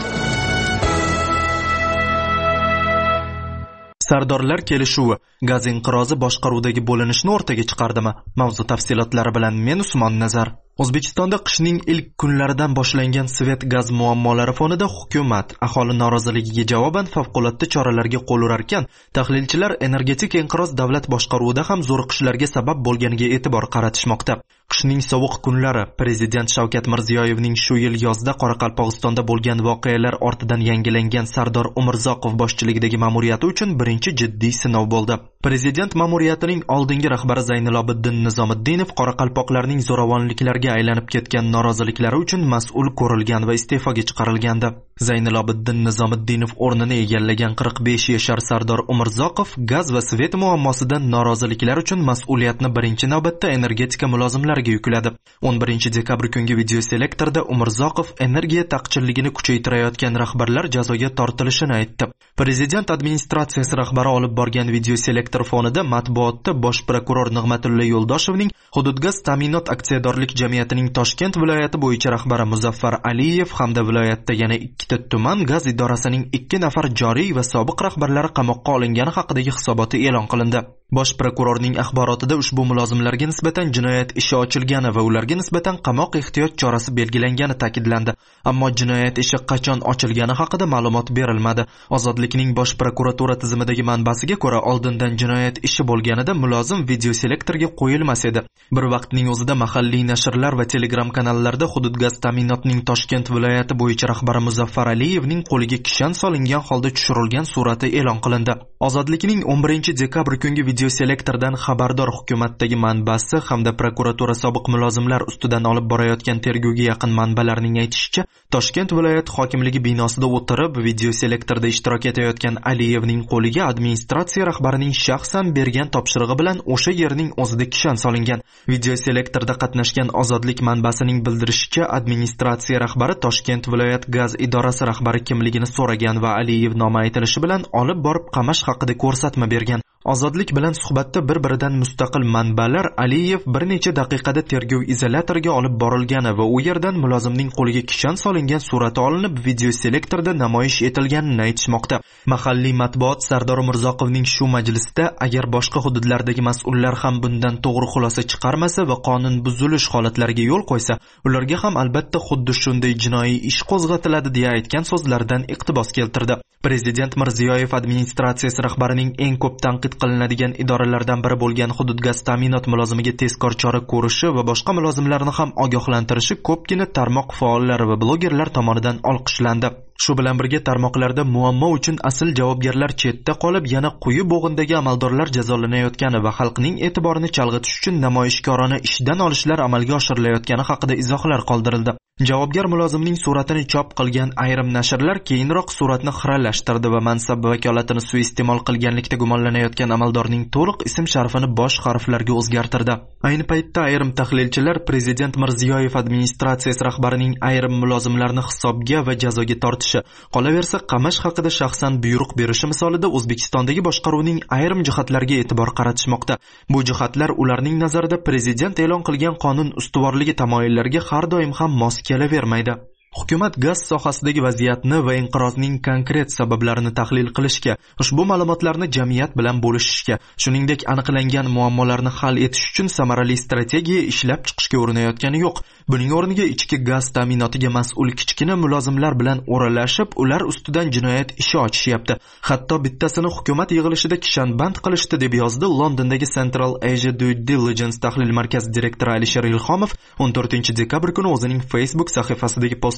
Sardorlar kelishuvi gaz inqirozi boshqaruvdagi bo'linishni o'rtaga chiqardimi? Mavzu tafsilotlari bilan men Usmon Nazar. O'zbekistonda qishning ilk kunlaridan boshlangan svet gaz muammolari fonida hukumat aholi noroziligiga javoban favqulodda choralarga qo'l urar ekan, tahlilchilar energetik inqiroz davlat boshqaruvida ham zo'riqishlarga sabab bo'lganiga e'tibor qaratishmoqda. Qishning sovuq kunlari Prezident Shavkat Mirziyoyevning shu yil yozda Qoraqalpog'istonda bo'lgan voqealar ortidan yangilangan Sardor Umurzoqov boshchiligidagi ma'muriyati uchun birinchi jiddiy sinov bo'ldi. Prezident ma'muriyatining oldingi rahbari Zaynilobiddin Nizomiddinov qoraqalpoqlarning zo'ravonliklarga aylanib ketgan noroziliklari uchun mas'ul ko'rilgan va iste'foga chiqarilgandi. Zaynilobiddin Nizomiddinov o'rnini egallagan qirq besh yashar Sardor Umurzoqov gaz va svet muammosidan noroziliklar uchun mas'uliyatni birinchi navbatda energetika mulozimlariga yukladi. o'n birinchi dekabr kungi videoselektorda Umurzoqov energiya taqchilligini kuchaytirayotgan rahbarlar jazoga tortilishini aytdi. Prezident administratsiyasi rahbari olib borgan videoselektor fonida matbuotda bosh prokuror Nig'matulla Yo'ldoshevning Hududgaz ta'minot aksiyadorlik jamiyatining Toshkent viloyati bo'yicha rahbari Muzaffar Aliyev hamda viloyatda yana ikkita tuman gaz idorasining ikki nafar joriy va sobiq rahbarlari qamoqqa olingani haqidagi hisoboti e'lon qilindi. Bosh prokurorning axborotida ushbu mulozimlarga nisbatan jinoyat ishi ochilgani va ularga nisbatan qamoq ehtiyot chorasi belgilangani ta'kidlandi. Ammo jinoyat ishi qachon ochilgani haqida ma'lumot berilmadi. Ozodlikning bosh prokuratura tizimidagi manbasiga ko'ra, oldindan jinoyat ishi bo'lganida mulozim videoselektorga qo'yilmas edi. Bir vaqtning o'zida mahalliy nashrlar va telegram kanallarda Hududgaz ta'minotning Toshkent viloyati bo'yicha rahbari Muzaffar Aliyevning qo'liga kishan solingan holda tushirilgan surati e'lon qilindi. Ozodlikning o'n birinchi dekabr kungi videoselektordan xabardor hukumatdagi manbasi hamda prokuratura sobiq mulozimlar ustidan olib borayotgan tergovga yaqin manbalarning aytishicha, Toshkent viloyat hokimligi binosida o'tirib videoselektorda ishtirok etayotgan Aliyevning qo'liga administratsiya rahbarining shaxsan bergan topshirig'i bilan o'sha yerning o'zida kishan solingan. Videoselektorda qatnashgan Ozodlik manbasining bildirishicha, administratsiya rahbari Toshkent viloyat gaz idorasi rahbari kimligini so'ragan va Aliyev nomi aytilishi bilan olib borib qamash haqida ko'rsatma bergan. Ozodlik bilan suhbatda bir-biridan mustaqil manbalar Aliyev bir necha daqiqada tergov izolyatoriga olib borilgani va u yerdan mulozimning qo'liga kishan solingan surati olinib videoselektorda namoyish etilganini aytishmoqda. Mahalliy matbuot Sardor Umurzoqovning shu majlisda agar boshqa hududlardagi mas'ullar ham bundan to'g'ri xulosa chiqarmasa va qonun buzilish holatlariga yo'l qo'ysa, ularga ham albatta xuddi shunday jinoiy ish qo'zg'atiladi deya aytgan so'zlaridan iqtibos keltirdi. Prezident Mirziyoyev administratsiyasi rahbarining eng ko'p tanqid qilinadigan idoralardan biri bo'lgan Hududgaz ta'minot mulozimiga tezkor chora ko'rishi va boshqa mulozimlarni ham ogohlantirishi ko'pgina tarmoq faollari va blogerlar tomonidan olqishlandi. Shu bilan birga tarmoqlarda muammo uchun asl javobgarlar chetda qolib, yana quyi bo'g'indagi amaldorlar jazolanayotgani va xalqning e'tiborini chalg'itish uchun namoyishkorona ishdan olishlar amalga oshirilayotgani haqida izohlar qoldirildi. Javobgar mulozimning suratini chop qilgan ayrim nashrlar keyinroq suratni xiralashtirdi va mansab vakolatini suiiste'mol qilganlikda gumonlanayotgan amaldorning to'liq ism sharifini bosh harflarga o'zgartirdi. Ayni paytda ayrim tahlilchilar Prezident Mirziyoyev administratsiyasi rahbarining ayrim mulozimlarni hisobga va jazoga tortishi, qolaversa qamash haqida shaxsan buyruq berishi misolida O'zbekistondagi boshqaruvning ayrim jihatlariga e'tibor qaratishmoqda. Bu jihatlar ularning nazarida prezident e'lon qilgan qonun ustuvorligi tamoyillariga har doim ham mos kelavermaydi. Hukumat gaz sohasidagi vaziyatni va inqirozning konkret sabablarini tahlil qilishga, ushbu ma'lumotlarni jamiyat bilan bo'lishishga, shuningdek aniqlangan muammolarni hal etish uchun samarali strategiya ishlab chiqishga urinayotgani yo'q. Buning o'rniga ichki gaz ta'minotiga mas'ul kichkina mulozimlar bilan o'ralashib, ular ustidan jinoyat ishi ochishyapti. Hatto bittasini hukumat yig'ilishida kishanband qilishdi, deb yozdi Londondagi Central Asia Due Diligence tahlil markazi direktori Alisher Ilhomov o'n to'rtinchi dekabr kuni o'zining Facebook sahifasidagi post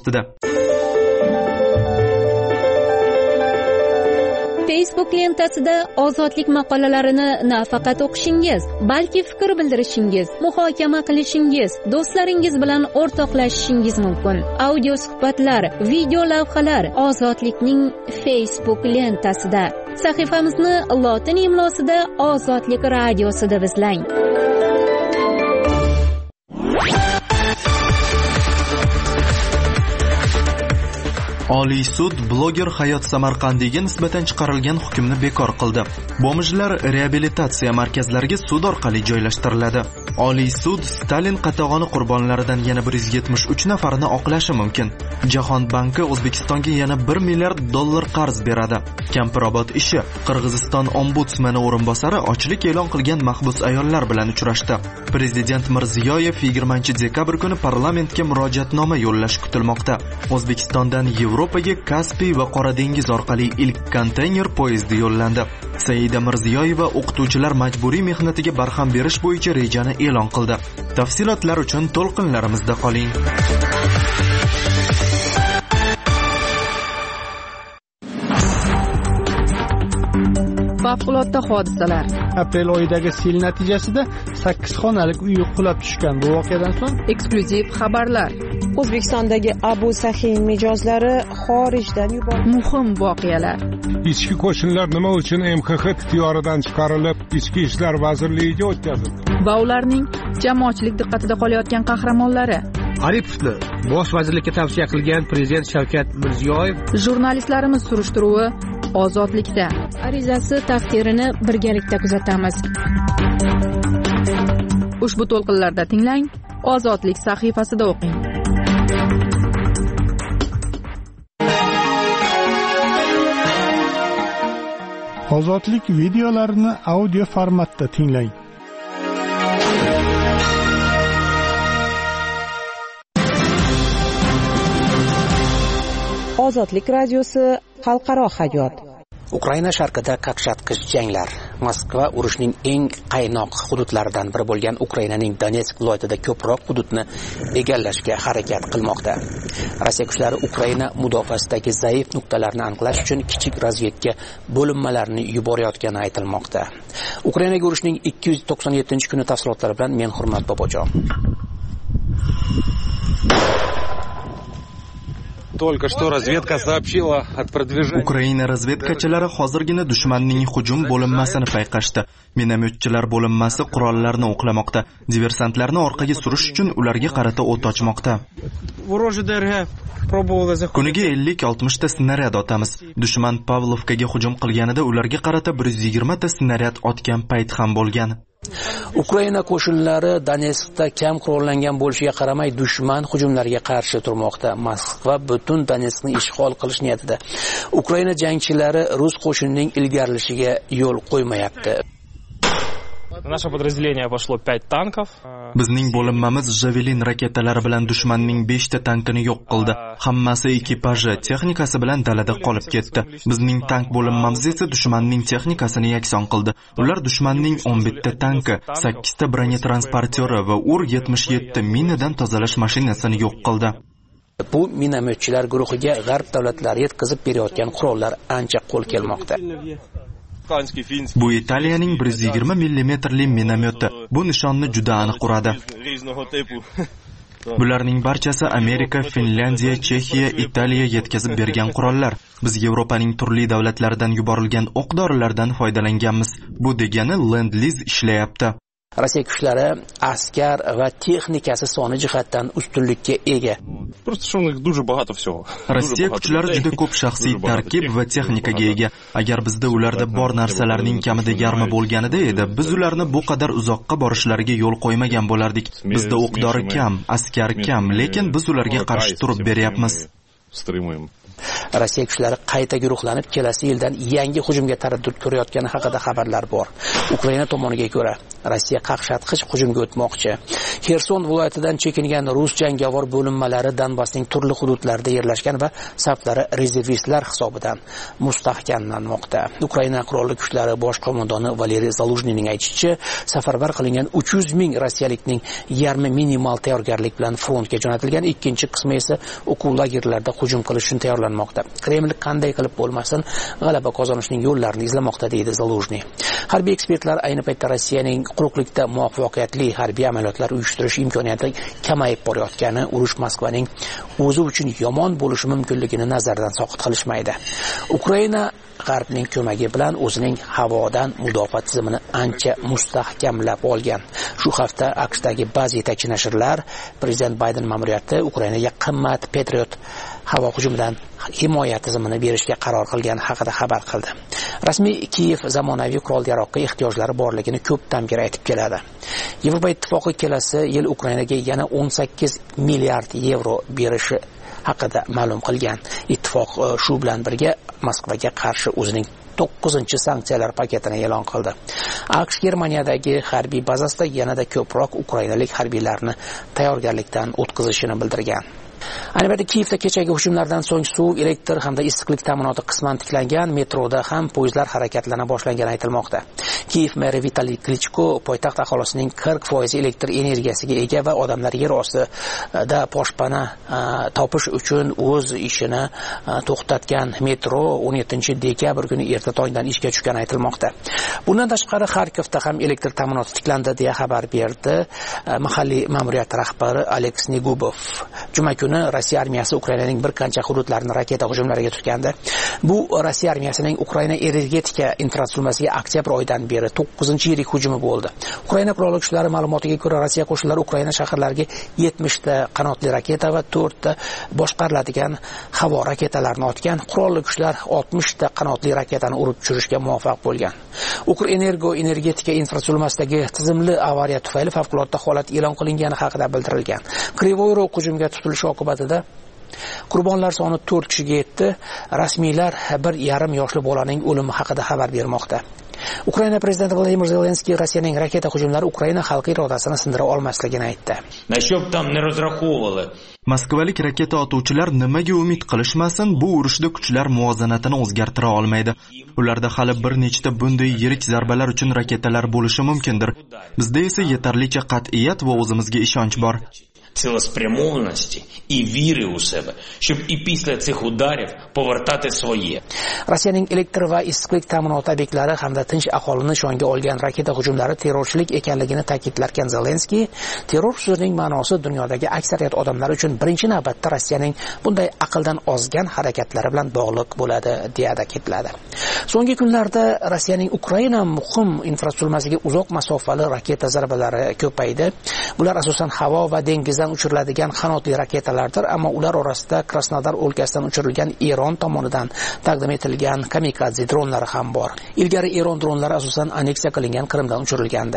postida. Facebook lentasida ozodlik maqolalarini nafaqat o'qishingiz, balki fikr bildirishingiz, muhokama qilishingiz, do'stlaringiz bilan o'rtoqlashishingiz mumkin. Audio suhbatlar, video lavhalar ozodlikning Facebook lentasida. Sahifamizni lotin imlosida Ozodlik radiosi deb izlang. Oliy sud bloger Hayot Samarqandiyga nisbatan chiqarilgan hukmni bekor qildi. Bomijlar reabilitatsiya markazlariga sud orqali joylashtiriladi. Oliy sud Stalin qatag'oni qurbonlaridan yana bir yuz yetmish uch nafarini oqlashi mumkin. Jahon banki O'zbekistonga yana bir milliard dollar qarz beradi. Kampirobod ishi Qirg'iziston ombudsmani o'rinbosari ochlik e'lon qilgan mahbus ayollar bilan uchrashdi. Prezident Mirziyoyev yigirmanchi dekabr kuni parlamentga murojaatnoma yo'llash kutilmoqda. O'zbekistondan Yevropaga Kaspiy va Qora dengiz orqali ilk konteyner poyezdi yo'llandi. Saida Mirziyoyeva o'qituvchilar majburiy mehnatiga barham berish bo'yicha rejani e'lon qildi. Tafsilotlar uchun to'lqinlarimizda qoling. Favqulodda hodisalar. Aprel oyidagi sel natijasida sakkiz xonalik uy qulab tushgan. Bu voqeadan so'ng eksklyuziv xabarlar. O'zbekistondagi Abu Sahiy mijozlari xorijdan yuborildi. Muhim voqealar. Ichki qo'shinlar nima uchun M X X ixtiyoridan chiqarilib, Ichki ishlar vazirligiga o'tkazildi? Va ularning jamoatchilik diqqatida qolayotgan qahramonlari. Aripovni bosh vazirlikka tavsiya qilgan prezident Shavkat Mirziyoyev. Jurnalistlarimiz surishtiruvi Ozodlikda. Arizasi taqdirini birgalikda kuzatamiz. Ushbu to'lqinlarda tinglang, Ozodlik sahifasida o'qing. Ozodlik videolarini audio formatda tinglang. Ozodlik radiosi xalqaro hayot. Ukraina sharqida qaqshatqich janglar. Moskva urushning eng qaynoq hududlaridan biri bo'lgan Ukrainaning Donetsk viloyatida ko'proq hududni egallashga harakat qilmoqda. Rossiya kuchlari Ukraina mudofaasidagi zaif nuqtalarni aniqlash uchun kichik razvedka bo'linmalarini yuborayotgani aytilmoqda. Ukrainaga urushning ikki yuz to'qson yettinchi kuni tafsilotlari bilan men Hurmat Bobojon. Только что разведка сообщила от продвижения. Ukraina razvedkachilari hozirgina dushmanning hujum bo'linmasini payqashdi. Minomyotchilar bo'linmasi qurollarni o'qlamoqda. Diversantlarni orqaga surish uchun ularga qarata o't ochmoqda. Kuniga ellik oltmish ta snaryad otamiz. Dushman Pavlovkaga hujum qilganida ularga qarata bir yuz yigirma ta snaryad otgan payt ham bo'lgan. Ukraina qo'shinlari Donetskda kam qurollangan bo'lishiga qaramay dushman hujumlariga qarshi turmoqda. Moskva butun Donetskni ishg'ol qilish niyatida. Ukraina jangchilari rus qo'shinining ilgarilishiga yo'l qo'ymayapti. Наше подразделение пошло пять танков. Bizning bo'linmamiz Javelin raketalari bilan dushmanning besh ta tankini yo'q qildi. Hammasi ekipaji, texnikasi bilan dalada qolib ketdi. Bizning tank bo'linmamiz esa dushmanning texnikasini yakson qildi. Ular dushmanning o'n bitta tanki, sakkiz ta bronetransportyori va U R yetmish yetti minadan tozalash mashinasini yo'q qildi. Bu minomyotchilar guruhiga g'arb davlatlari yetkazib berayotgan qurollar ancha qo'l kelmoqda. Bu Italiyaning bir yuz yigirma millimetrli minomyoti. Bu nishonni juda aniq uradi. Bularning barchasi Amerika, Finlandiya, Chexiya, Italiya yetkazib bergan qurollar. Biz Yevropaning turli davlatlaridan yuborilgan o'q-dorilardan foydalanganmiz. Bu degani Land-Lease ishlayapti. Rossiya kuchlari askar va texnikasi soni jihatdan ustunlikka ega. Rossiya kuchlari juda ko'p shaxsiy tarkib va texnikaga ega. Agar bizda ularda bor narsalarning kamida yarmi bo'lganida edi, biz ularni bu qadar uzoqqa borishlariga yo'l qo'ymagan bo'lardik. Bizda o'q-dori kam, askar kam, lekin biz ularga qarshi turib beryapmiz. Rossiya kuchlari qayta guruhlanib, kelasi yildan yangi hujumga taraddud ko'rayotgani haqida xabarlar bor. Ukraina tomoniga ko'ra, Rossiya qaqshatqich hujumga o'tmoqchi. Xerson viloyatidan chekingan rus jangovar bo'linmalari Donbassning turli hududlarida yerlashgan va saflari rezervistlar hisobidan mustahkamlanmoqda. Ukraina qurolli kuchlari bosh qo'mondoni Valeriy Zaluzhniyning aytishicha, safarbar qilingan uch yuz ming rossiyalikning yarmi minimal tayyorgarlik bilan frontga jo'natilgan, ikkinchi qismi esa o'quv lagerlarida hujum qilish uchun tayyorlanmoqda. Kreml qanday qilib bo'lmasin g'alaba qozonishning yo'llarini izlamoqda, deydi Zaluzhniy. Harbiy ekspertlar ayni paytda Rossiyaning quruqlikda muvaffaqiyatli harbiy amaliyotlar uyushtirish imkoniyati kamayib borayotgani, urush Moskvaning o'zi uchun yomon bo'lishi mumkinligini nazardan soqit qilishmaydi. Ukraina G'arbning ko'magi bilan o'zining havodan mudofaa tizimini ancha mustahkamlab olgan. Shu hafta AQShdagi ba'zi yetakchi nashrlar prezident Bayden ma'muriyati Ukrainaga qimmat Patriot havo hujumidan himoya tizimini berishga qaror qilgani haqida xabar qildi. Rasmiy Kiyev zamonaviy qurol-yarog'ga ehtiyojlari borligini ko'pdan beri aytib keladi. Yevropa ittifoqi kelasi yil Ukrainaga yana o'n sakkiz milliard yevro berishi haqida ma'lum qilgan. Ittifoq shu bilan birga Moskvaga qarshi o'zining to'qqizinchi sanksiyalar paketini e'lon qildi. AQSh Germaniyadagi harbiy bazasida yanada ko'proq ukrainalik harbiylarni tayyorgarlikdan o'tkazishini bildirgan. Ayni paytda Kiyevda kechagi hujumlardan so'ng suv, elektr hamda issiqlik ta'minoti qisman tiklangan, metroda ham poyezdlar harakatlana boshlangani aytilmoqda. Kiyev meri Vitaliy Klichko poytaxt aholisining qirq foiz elektr energiyasiga ega va odamlar yer ostida boshpana topish uchun o'z ishini to'xtatgan metro o'n yettinchi dekabr kuni erta tongdan ishga tushgani aytilmoqda. Bundan tashqari Xarkovda ham elektr ta'minoti tiklandi deya xabar berdi mahalliy ma'muriyat rahbari Aleks Negubov. Juma kuni Rossiya armiyasi Ukrainaning bir qancha hududlarini raketa hujumlariga tutgandi. Bu Rossiya armiyasining Ukraina energetika infratuzilmasiga oktyabr oyidan beri to'qqizinchi yirik hujumi bo'ldi. Ukraina qurolli kuchlari ma'lumotiga ko'ra, Rossiya qo'shinlari Ukraina shaharlariga yetmish ta qanotli raketa va to'rt ta boshqariladigan havo raketalarini otgan. Qurolli kuchlar oltmish ta qanotli raketani urib tushirishga muvaffaq bo'lgan. Ukrenergo energetika infratuzilmasidagi tizimli avariya tufayli favqulodda holat e'lon qilingani haqida bildirilgan. Krivoy Rog hujumga tutilishi oqibatida qurbonlar soni to'rt kishiga yetdi. Rasmiylar bir yarim yoshli bolaning o'limi haqida xabar bermoqda. Ukraina prezidenti Vladimir Zelenskiy Rossiyaning raketa hujumlari Ukraina xalqi irodasini sindira olmasligini aytdi. Moskvalik raketa otuvchilar nimaga umid qilishmasin, bu urushda kuchlar muvozanatini o'zgartira olmaydi. Ularda hali bir nechta bunday yirik zarbalar uchun raketalar bo'lishi mumkindir. Bizda esa yetarlicha qat'iyat va o'zimizga ishonch bor. Цілеспрямованості і віри у себе, щоб і після цих ударів повертати своє. Rossiyaning elektr va issiqlik ta'minoti obyektlari hamda tinch aholini shonga olgan raketa hujumlari terrorchilik ekanligini ta'kidlarkan Zelenskiy, terror so'zining ma'nosi dunyodagi aksariyat odamlar uchun birinchi navbatda Rossiyaning bunday aqldan ozgan harakatlari bilan bog'liq bo'ladi deya ta'kidladi. So'nggi kunlarda Rossiyaning Ukraina muhim infratuzilmasiga uzoq masofali raketa zarbalari ko'paydi. Bular asosan havo va dengiz uchiriladigan qanotli raketalardir, ammo ular orasida Krasnodar o'lkasidan uchirilgan Eron tomonidan taqdim etilgan kamikadze dronlari ham bor. Ilgari Eron dronlari asosan aneksiya qilingan Qrimdan uchirilgandi.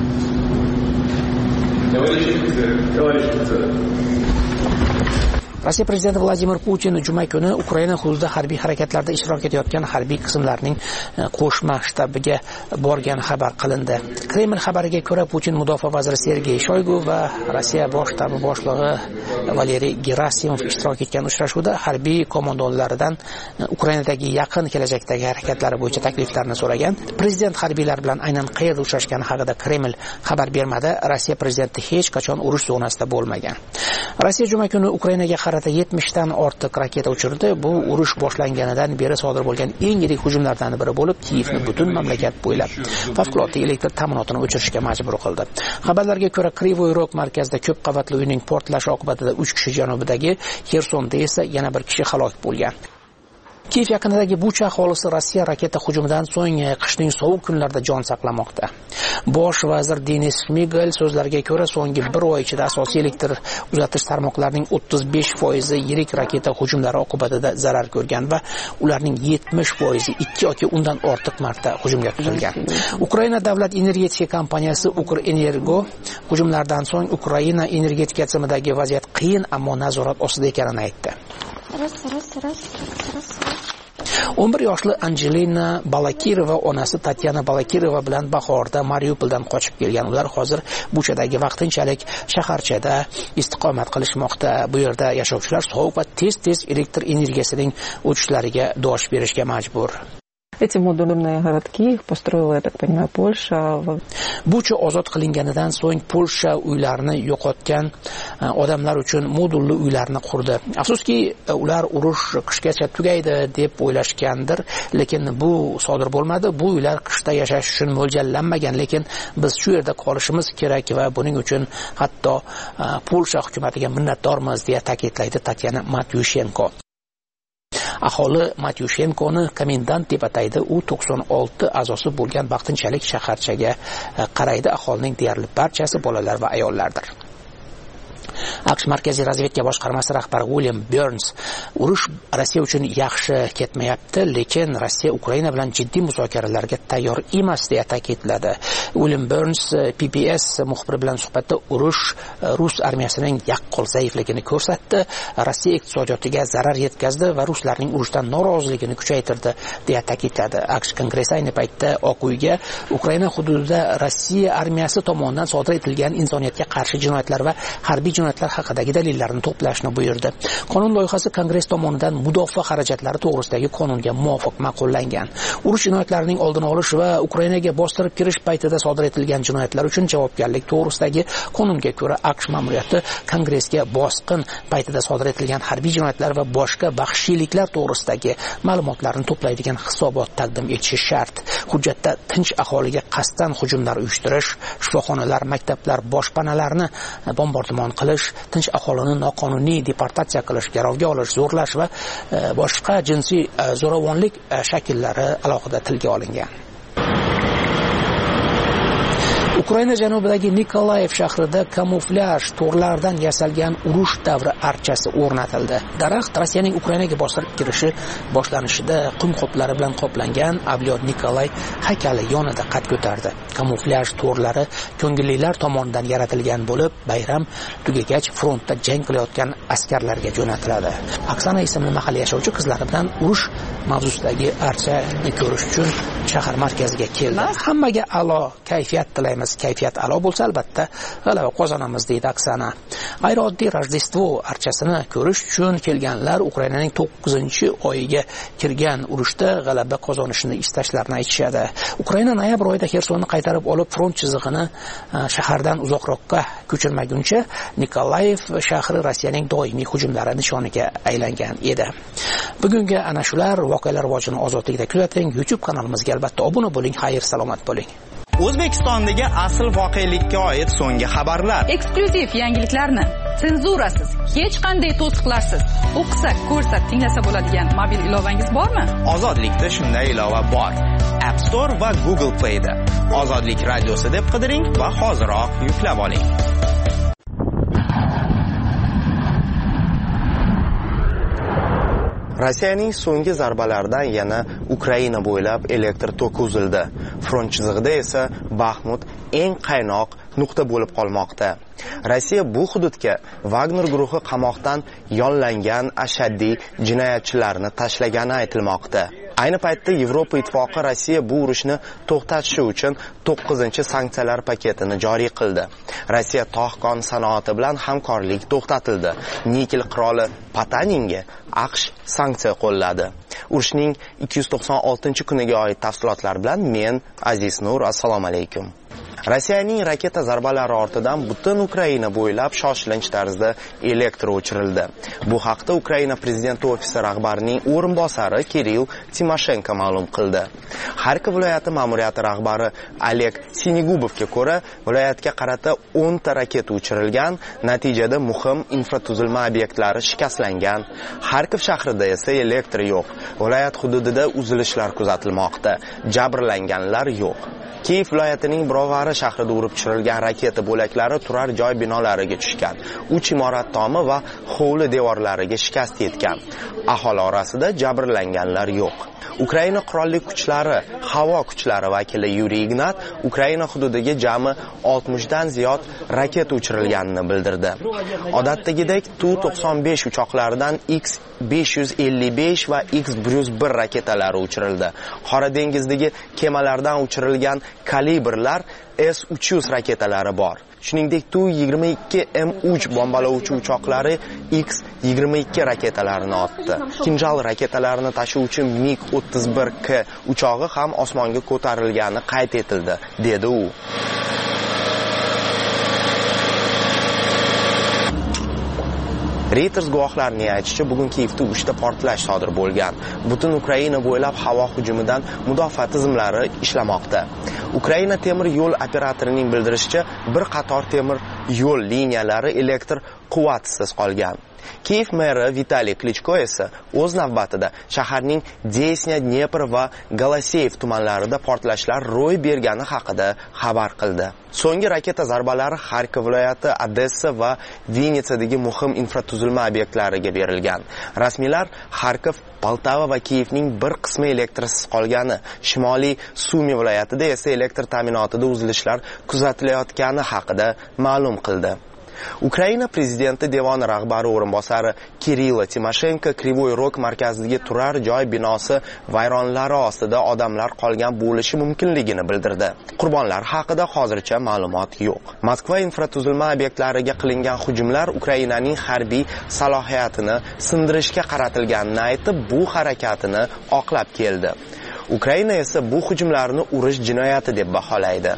Rossiya prezidenti Vladimir Putin juma kuni Ukraina hududida harbiy harakatlarda ishtirok etayotgan harbiy qismlarning qo'shma shtabiga borgani xabar qilindi. Kreml xabariga ko'ra, Putin mudofaa vaziri Sergey Shoygu va Rossiya bosh shtabi boshlig'i Valeriy Gerasimov ishtirok etgan uchrashuvda harbiy qo'mondonlaridan Ukrainadagi yaqin kelajakdagi harakatlari bo'yicha takliflarni so'ragan. Prezident harbiylar bilan aynan qayerda uchrashgani haqida Kreml xabar bermadi. Rossiya prezidenti hech qachon urush zonasida bo'lmagan. Rossiya juma kuni Ukrainaga qarata yetmish dan ortiq raketa uchirdi. Bu urush boshlanganidan beri sodir bo'lgan eng yirik hujumlardan biri bo'lib, Kiyevni butun mamlakat bo'ylab favqulodda elektr ta'minotini o'chirishga majbur qildi. Xabarlarga ko'ra, Krivoy Rog markazida ko'p qavatli uyning portlashi oqibatida uch kishi janubidagi, Xersonda esa yana bir kishi halok bo'lgan. Kiyev yaqinidagi Bucha aholisi Rossiya raketa hujumidan so'ng qishning sovuq kunlarida jon saqlamoqda. Bosh vazir Denis Shmigel so'zlariga ko'ra, so'nggi bir oy ichida asosiy elektr uzatish tarmoqlarining o'ttiz besh foizi yirik raketa hujumlari oqibatida zarar ko'rgan va ularning yetmish foizi ikki yoki undan ortiq marta hujumga tutilgan. Ukraina davlat energetika kompaniyasi Ukrenergo hujumlardan so'ng Ukraina energetika tizimidagi vaziyat qiyin, ammo nazorat ostida ekanini aytdi. o'n bir yoshli Anjelina Balakirova onasi Tatyana Balakirova bilan bahorda Mariupoldan qochib kelgan. Ular hozir Buchadagi vaqtinchalik shaharchada istiqomat qilishmoqda. Bu yerda yashovchilar sovuq va tez-tez elektr energiyasining o'chishlariga dosh berishga majbur. Эти модульные городки их построила, я так понимаю, Польша. Bucha ozod qilinganidan so'ng Polsha uylarini yo'qotgan odamlar uchun modulli uylarni qurdi. Afsuski, ular urush qishgacha tugaydi deb o'ylashgandir, lekin bu sodir bo'lmadi. Bu uylar qishda yashash uchun mo'ljallanmagan, lekin biz shu yerda qolishimiz kerak va buning uchun hatto Polsha hukumatiga minnatdormiz deya ta'kidlaydi Tatyana Matyushenko. Aholi Matyushenkoni komendant deb ataydi. U to'qson olti a'zosi bo'lgan vaqtinchalik shaharchaga qaraydi. Aholining deyarli barchasi bolalar va ayollardir. AQSh Markaziy razvedka boshqarmasi rahbari William Burns urush Rossiya uchun yaxshi ketmayapti, lekin Rossiya Ukraina bilan jiddiy muzokaralarga tayyor emas deya ta'kidladi. William Burns P B S muxbiri bilan suhbatda urush Rus armiyasining yaqqol zaifligini ko'rsatdi, Rossiya iqtisodiyotiga zarar yetkazdi va ruslarning urushdan noroziligini kuchaytirdi deya ta'kidladi. AQSh Kongressi ayni paytda Oq uyga Ukraina hududida Rossiya armiyasi tomonidan sodir etilgan insoniyatga qarshi jinoyatlar va harbiy jinoyatlar haqidagi dalillarni to'plashni buyurdi. Qonun loyihasi Kongress tomonidan mudofaa xarajatlari to'g'risidagi qonunga muvofiq ma'qullangan. Urush jinoyatlarining oldini olish va Ukrainaga bostirib kirish paytida sodir etilgan jinoyatlar uchun javobgarlik to'g'risidagi qonunga ko'ra AQSh ma'muriyati Kongressga bosqin paytida sodir etilgan harbiy jinoyatlar va boshqa baxshiyliklar to'g'risidagi ma'lumotlarni to'playdigan hisobot taqdim etishi shart. Hujjatda tinch aholiga qasddan hujumlar uyushtirish, shifoxonalar, maktablar, boshpanalarni bombardimon qilish, tinch aholini noqonuniy deportatsiya qilish, garovga olish, zo'rlash va boshqa jinsiy zo'ravonlik shakllari alohida tilga olingan. Ukraina janubidagi Nikolayev shahrida kamuflyaj to'rlardan yasalgan urush davri archasi o'rnatildi. Daraxt Rossiyaning Ukrainaga bostirib kirishi boshlanishida qum qoplari bilan qoplangan Avlod Nikolay haykali yonida qad ko'tardi. Kamuflyaj to'rlari ko'ngillilar tomonidan yaratilgan bo'lib, bayram tugagach frontda jang qilayotgan askarlarga jo'natiladi. Oksana ismli mahalliy yashovchi qizlari bilan urush mavzusidagi archani ko'rish uchun shahar markaziga keldi. Hammaga a'lo kayfiyat tilaymiz. Kayfiyat a'lo bo'lsa, albatta g'alaba qozonamiz, deydi Oksana. G'ayrioddiy Rojdestvo archasini ko'rish uchun kelganlar Ukrainaning to'qqizinchi oyiga kirgan urushda g'alaba qozonishni istashlarini aytishadi. Ukraina noyabr oyida Xersonni qaytarib olib, front chizig'ini shahardan uzoqroqqa ko'chirmaguncha Nikolayev shahri Rossiyaning doimiy hujumlari nishoniga aylangan edi. Bugungi ana shular voqealar rivojini ozodlikda kuzating. YouTube kanalimizga albatta obuna bo'ling. Xayr, salomat bo'ling. O'zbekistondagi asl voqelikka oid so'nggi xabarlar. Eksklyuziv yangiliklarni senzurasiz, hech qanday to'siqlarsiz o'qisa, ko'rsa, tinglasa bo'ladigan mobil ilovangiz bormi? Ozodlikda shunday ilova bor. App Store va Google Play'da Ozodlik radiosi deb qidiring va hoziroq yuklab oling. Rossiyaning so'nggi zarbalaridan yana Ukraina bo'ylab elektr toki uzildi. Front chizig'ida esa Baxmut eng qaynoq nuqta bo'lib qolmoqda. Rossiya bu hududga Wagner guruhi qamoqdan yollangan ashaddiy jinoyatchilarni tashlagani aytilmoqda. Ayni paytda Yevropa ittifoqi Rossiya bu urushni to'xtatishi uchun to'qqizinchi sanksiyalar paketini joriy qildi. Rossiya tog' sanoati bilan hamkorlik to'xtatildi. Nikel qiroli Potaninga AQSh sanksiya qo'lladi. Urushning ikki yuz to'qson oltinchi kuniga oid tafsilotlar bilan men Aziz Nur, assalomu alaykum. Rossiyaning raketa zarbalari ortidan butun Ukraina bo'ylab shoshilinch tarzda elektr o'chirildi. Bu haqda Ukraina prezidenti ofisi rahbarining o'rinbosari Kirill Timoshenko ma'lum qildi. Xarkov viloyati ma'muriyati rahbari Oleg Sinigubovga ko'ra, viloyatga qarata o'nta raketa uchirilgan, natijada muhim infratuzilma obyektlari shikastlangan. Xarkov shahrida esa elektr yo'q. Viloyat hududida uzilishlar kuzatilmoqda. Jabrlanganlar yo'q. Kiev viloyatining Brovari shahrida urib tushirilgan raketa bo'laklari turar joy binolariga tushgan. uch imorat tomi va hovli devorlariga shikast yetgan. Aholi orasida jabrlanganlar yo'q. Ukraina qurolli kuchlari havo kuchlari vakili Yuriy Ignat Ukraina hududiga jami oltmish dan ziyod raketa uchirilganini bildirdi. Odatdagidek Tu to'qson besh uchoqlaridan X besh yuz ellik besh va X bir yuz bir raketalari uchirildi. Qora dengizdagi kemalardan uchirilgan kalibrlar S uch yuz raketalari bor. Shuningdek, Tu yigirma ikki M uch bombalovchi uchoqlari X yigirma ikki raketalarini otdi. Kinjal raketalarini tashuvchi MiG o'ttiz bir K uchog'i ham osmonga ko'tarilgani qayd etildi, dedi u. Reuters guvohlarining aytishicha, bugun Kiyevda uchta portlash sodir bo'lgan. Butun Ukraina bo'ylab havo hujumidan mudofaa tizimlari ishlamoqda. Ukraina temir yo'l operatorining bildirishicha, bir qator temir yo'l liniyalari elektr quvvatisiz qolgan. Kiyev meri Vitaliy Klichko esa o'z navbatida shaharning Desnya, Dnepr va Galaseyev tumanlarida portlashlar ro'y bergani haqida xabar qildi. So'nggi raketa zarbalari Xarkov viloyati, Odessa va Vinitsadagi muhim infratuzilma obyektlariga berilgan. Rasmiylar Xarkov, Poltava va Kiyevning bir qismi elektrsiz qolgani, Shimoliy Sumi viloyatida esa elektr ta'minotida uzilishlar kuzatilayotgani haqida ma'lum qildi. Ukraina prezidenti devoni rahbari o'rinbosari Kirilla Timoshenko Krivoy Rog markazidagi turar joy binosi vayronlari ostida odamlar qolgan bo'lishi mumkinligini bildirdi. Qurbonlar haqida hozircha ma'lumot yo'q. Moskva infratuzilma obyektlariga qilingan hujumlar Ukrainaning harbiy salohiyatini sindirishga qaratilganini aytib, bu harakatini oqlab keldi. Ukraina esa bu hujumlarni urush jinoyati deb baholaydi.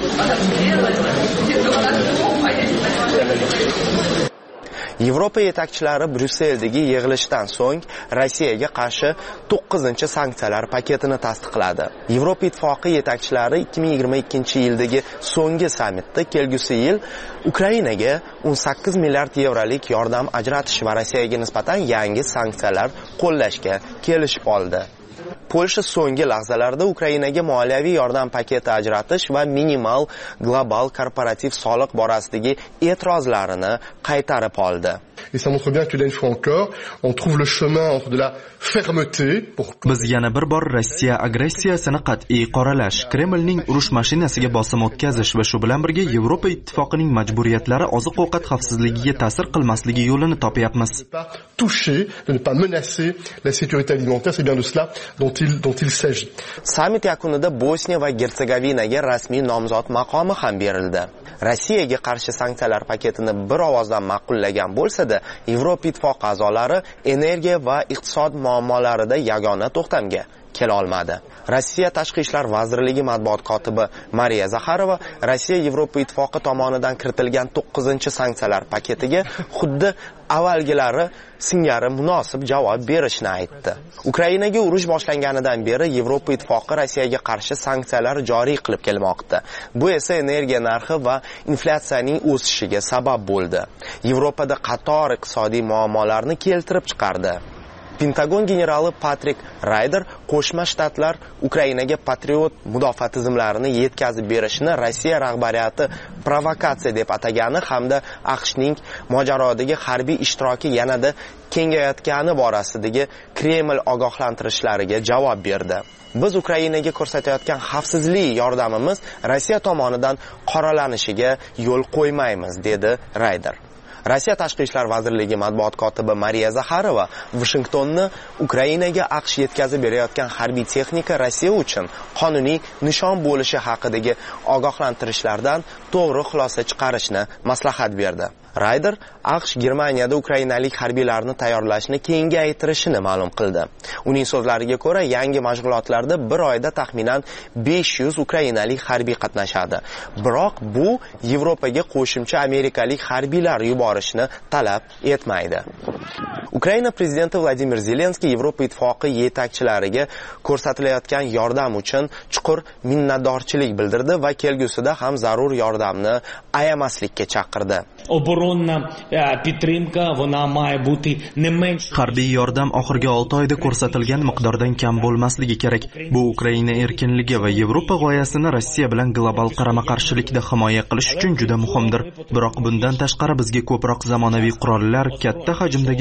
Yevropa yetakchilari Bryusseldagi yig'ilishdan so'ng Rossiyaga qarshi to'qqizinchi sanksiyalar paketini tasdiqladi. Yevropa ittifoqi yetakchilari ikki ming yigirma ikkinchi yildagi so'nggi sammitda kelgusi yil Ukrainaga o'n sakkiz milliard yevrolik yordam ajratish va Rossiyaga nisbatan yangi sanksiyalar qo'llashga kelishib oldi. Polsha so'nggi lahzalarda Ukrainaga moliyaviy yordam paketi ajratish va minimal global korporativ soliq borasidagi e'tirozlarini qaytarib oldi. Et ça montre bien que là une fois encore, on trouve le chemin entre de la fermeté pour Biz yana bir bor Rossiya agressiyasini qat'iy qoralash, Kremlning urush mashinasiga bosim o'tkazish va shu bilan birga Yevropa ittifoqining majburiyatlari oziq-ovqat xavfsizligiga ta'sir qilmasligi yo'lini topyapmiz. toucher, de ne pas menacer la sécurité alimentaire, c'est bien de cela dont il dont il s'agit. Sammit yakunida Bosniya va Gersegovinaga rasmiy nomzod maqomi ham berildi. Rossiyaga qarshi sanksiyalar paketini bir ovozdan ma'qullagan bo'lsa-da, Yevropa ittifoqi a'zolari energiya va iqtisod muammolarida yagona to'xtamga kela olmadi. Rossiya Tashqi ishlar vazirligi matbuot kotibi Mariya Zakharova Rossiya Yevropa ittifoqi tomonidan kiritilgan to'qqizinchi sanksiyalar paketiga xuddi avvalgilari singari munosib javob berishni aytdi. Ukrainaga urush boshlanganidan beri Yevropa ittifoqi Rossiyaga qarshi sanksiyalar joriy qilib kelmoqda. Bu esa energiya narxi va inflyatsiyaning o'sishiga sabab bo'ldi. Yevropada qator iqtisodiy muammolarni keltirib chiqardi. Pentagon generali Patrik Ryder Qo'shma Shtatlar Ukrainaga Patriot mudofaa tizimlarini yetkazib berishini Rossiya rahbariyati provokatsiya deb atagani hamda AQShning mojarodagi harbiy ishtiroki yanada kengayotgani borasidagi Kreml ogohlantirishlariga javob berdi. Biz Ukrainaga ko'rsatayotgan xavfsizlik yordamimiz Rossiya tomonidan qoralanishiga yo'l qo'ymaymiz, dedi Ryder. Rossiya Tashqi ishlar vazirligi matbuot kotibi Mariya Zakharova Washingtonni Ukrainaga AQSh yetkazib berayotgan harbiy texnika Rossiya uchun qonuniy nishon bo'lishi haqidagi ogohlantirishlardan to'g'ri xulosa chiqarishni maslahat berdi. Ryder AQSh Germaniyada ukrainalik harbiylarni tayyorlashni kengaytirishini ma'lum qildi. Uning so'zlariga ko'ra, yangi mashg'ulotlarda bir oyda taxminan besh yuz ukrainalik harbiy qatnashadi. Biroq bu Yevropaga qo'shimcha amerikalik harbiylar yuborishni talab etmaydi. Ukraina prezidenti Vladimir Zelenskiy Yevropa ittifoqi yetakchilariga ko'rsatilayotgan yordam uchun chuqur minnatdorchilik bildirdi va kelgusida ham zarur yordamni ayamaslikka chaqirdi. Оборонна підтримка, вона має бути не менш. Harbiy yordam oxirgi olti oyda ko'rsatilgan miqdordan kam bo'lmasligi kerak. Bu Ukraina erkinligi va Yevropa g'oyasini Rossiya bilan global qarama-qarshilikda himoya qilish uchun juda muhimdir. Biroq bundan tashqari bizga ko'proq zamonaviy qurollar, katta hajmdagi ta'minot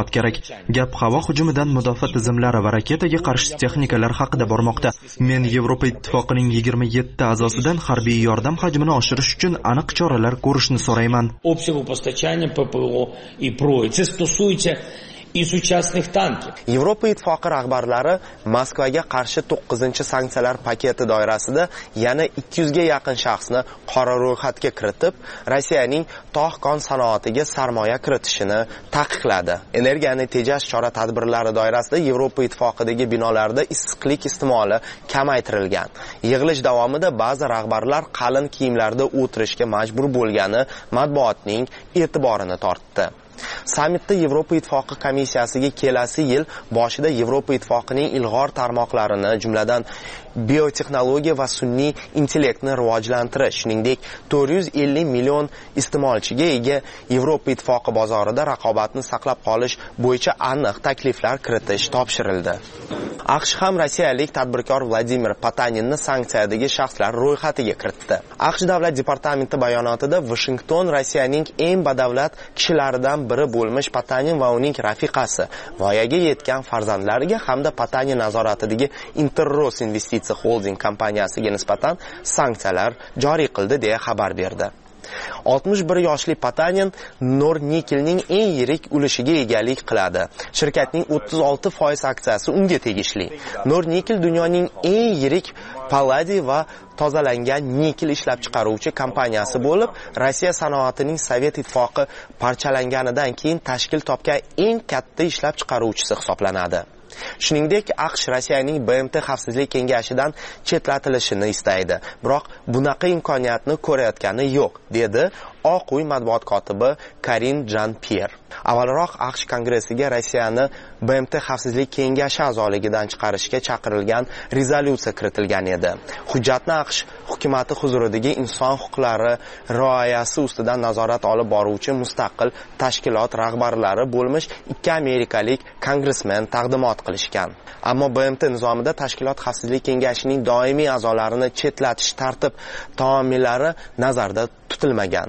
ehtiyot kerak. Gap havo hujumidan mudofaa tizimlari va raketaga qarshi texnikalar haqida bormoqda. Men Yevropa Ittifoqining yigirma yetti a'zosidan harbiy yordam hajmini oshirish uchun aniq choralar ko'rishni so'rayman. Общего постачания ППО и прочее. Це стосується и сучасных танков. Yevropa Ittifoqi rahbarlari Moskvaga qarshi to'qqizinchi sanksiyalar paketi doirasida yana ikki yuz ga yaqin shaxsni qora ro'yxatga kiritib, Rossiyaning tog' kon sanoatiga sarmoya kiritishini taqiqladi. Energiyani tejash chora-tadbirlari doirasida Yevropa Ittifoqidagi binolarda issiqlik iste'moli kamaytirilgan. Yig'ilish davomida ba'zi rahbarlar qalin kiyimlarda o'tirishga majbur bo'lgani matbuotning e'tiborini tortdi. Sammitda Yevropa Ittifoqi komissiyasiga kelasi yil boshida Yevropa Ittifoqining ilg'or tarmoqlarini, jumladan biotexnologiya va sun'iy intellektni rivojlantirish, shuningdek to'rt yuz ellik million iste'molchiga ega Yevropa Ittifoqi bozorida raqobatni saqlab qolish bo'yicha aniq takliflar kiritish topshirildi. AQSh ham rossiyalik tadbirkor Vladimir Potaninni sanksiyadagi shaxslar ro'yxatiga kiritdi. AQSh davlat departamenti bayonotida Washington Rossiyaning eng badavlat kishilaridan biri bo'lmish Potanin va uning rafiqasi, voyaga yetgan farzandlariga hamda Potanin nazoratidagi Interros investitsiya holding kompaniyasiga nisbatan sanksiyalar joriy qildi deya xabar berdi. oltmish bir yoshli Potanin Nornikelning eng yirik ulushiga egalik qiladi. Shirkatning o'ttiz olti foiz aksiyasi unga tegishli. Nornikel dunyoning eng yirik palladiy va tozalangan nikel ishlab chiqaruvchi kompaniyasi bo'lib, Rossiya sanoatining Sovet Ittifoqi parchalanganidan keyin tashkil topgan eng katta ishlab chiqaruvchisi hisoblanadi. Shuningdek, AQSh Rossiyaning B M T xavfsizlik kengashidan chetlatilishini istaydi. Biroq bunaqa imkoniyatni ko'rayotgani yo'q, dedi Oq uy matbuot kotibi Karin Jean-Pierre. Avvalroq AQSh kongressiga Rossiyani B M T xavfsizlik kengashi a'zoligidan chiqarishga chaqirilgan rezolyutsiya kiritilgan edi. Hujjatni AQSh hukumatı huzuridagi inson huquqlari rioyasi ustidan nazorat olib boruvchi mustaqil tashkilot rahbarlari bo'lmish ikki amerikalik kongressmen taqdimot qilishgan. Ammo B M T nizomida tashkilot xavfsizlik kengashining doimiy a'zolarini chetlatish tartib taomillari nazarda tutilmagan.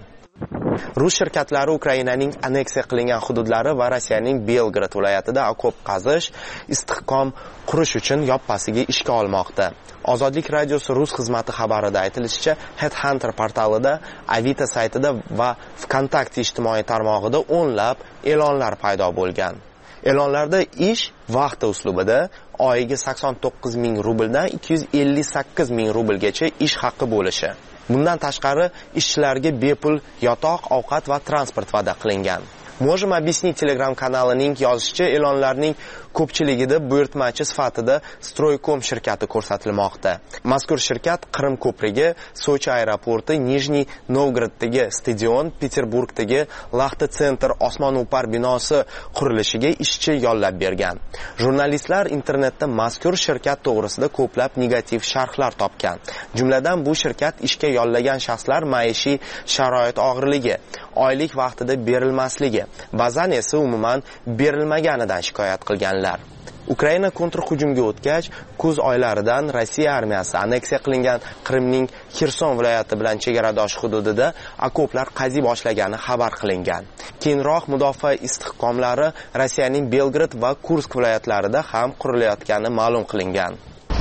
Rus shirkatlari Ukrainaning aneksiya qilingan hududlari va Rossiyaning Belgrad viloyatida okop qazish, istehkom qurish uchun yoppasiga ishga olmoqda. Ozodlik radiosi Rus xizmati xabarida aytilishicha, Headhunter portalida, Avito saytida va VKontakte ijtimoiy tarmog'ida o'nlab e'lonlar paydo bo'lgan. E'lonlarda ish vaqti uslubida oyiga sakson to'qqiz ming rubldan ikki yuz ellik sakkiz ming rublgacha ish haqi bo'lishi. Bundan tashqari ishchilarga bepul yotoq, ovqat va transport va'da qilingan. Можем объяснить Telegram kanalining yozishicha, e'lonlarning ko'pchiligida buyurtmachi sifatida Stroycom shirkati ko'rsatilmoqda. Mazkur shirkat Qrim ko'prigi, Sochi aeroporti, Nijniy Novgoroddagi stadion, Peterburgdagi Laxta Center osmon upar binosi qurilishiga ishchi yollab bergan. Jurnalistlar internetda mazkur shirkat to'g'risida ko'plab negativ sharhlar topgan. Jumladan bu shirkat ishga yollagan shaxslar maishiy sharoit og'irligi, oylik vaqtida berilmasligi, ba'zan esa umuman berilmaganidan shikoyat qilganlar. Ukraina kontrhujumga o'tgach, kuz oylaridan Rossiya armiyasi aneksiya qilingan Qrimning Xerson viloyati bilan chegaradosh hududida okoplar qaziy boshlagani xabar qilingan. Keyinroq mudofaa istehkomlari Rossiyaning Belgrad va Kursk viloyatlarida ham qurilayotgani ma'lum qilingan.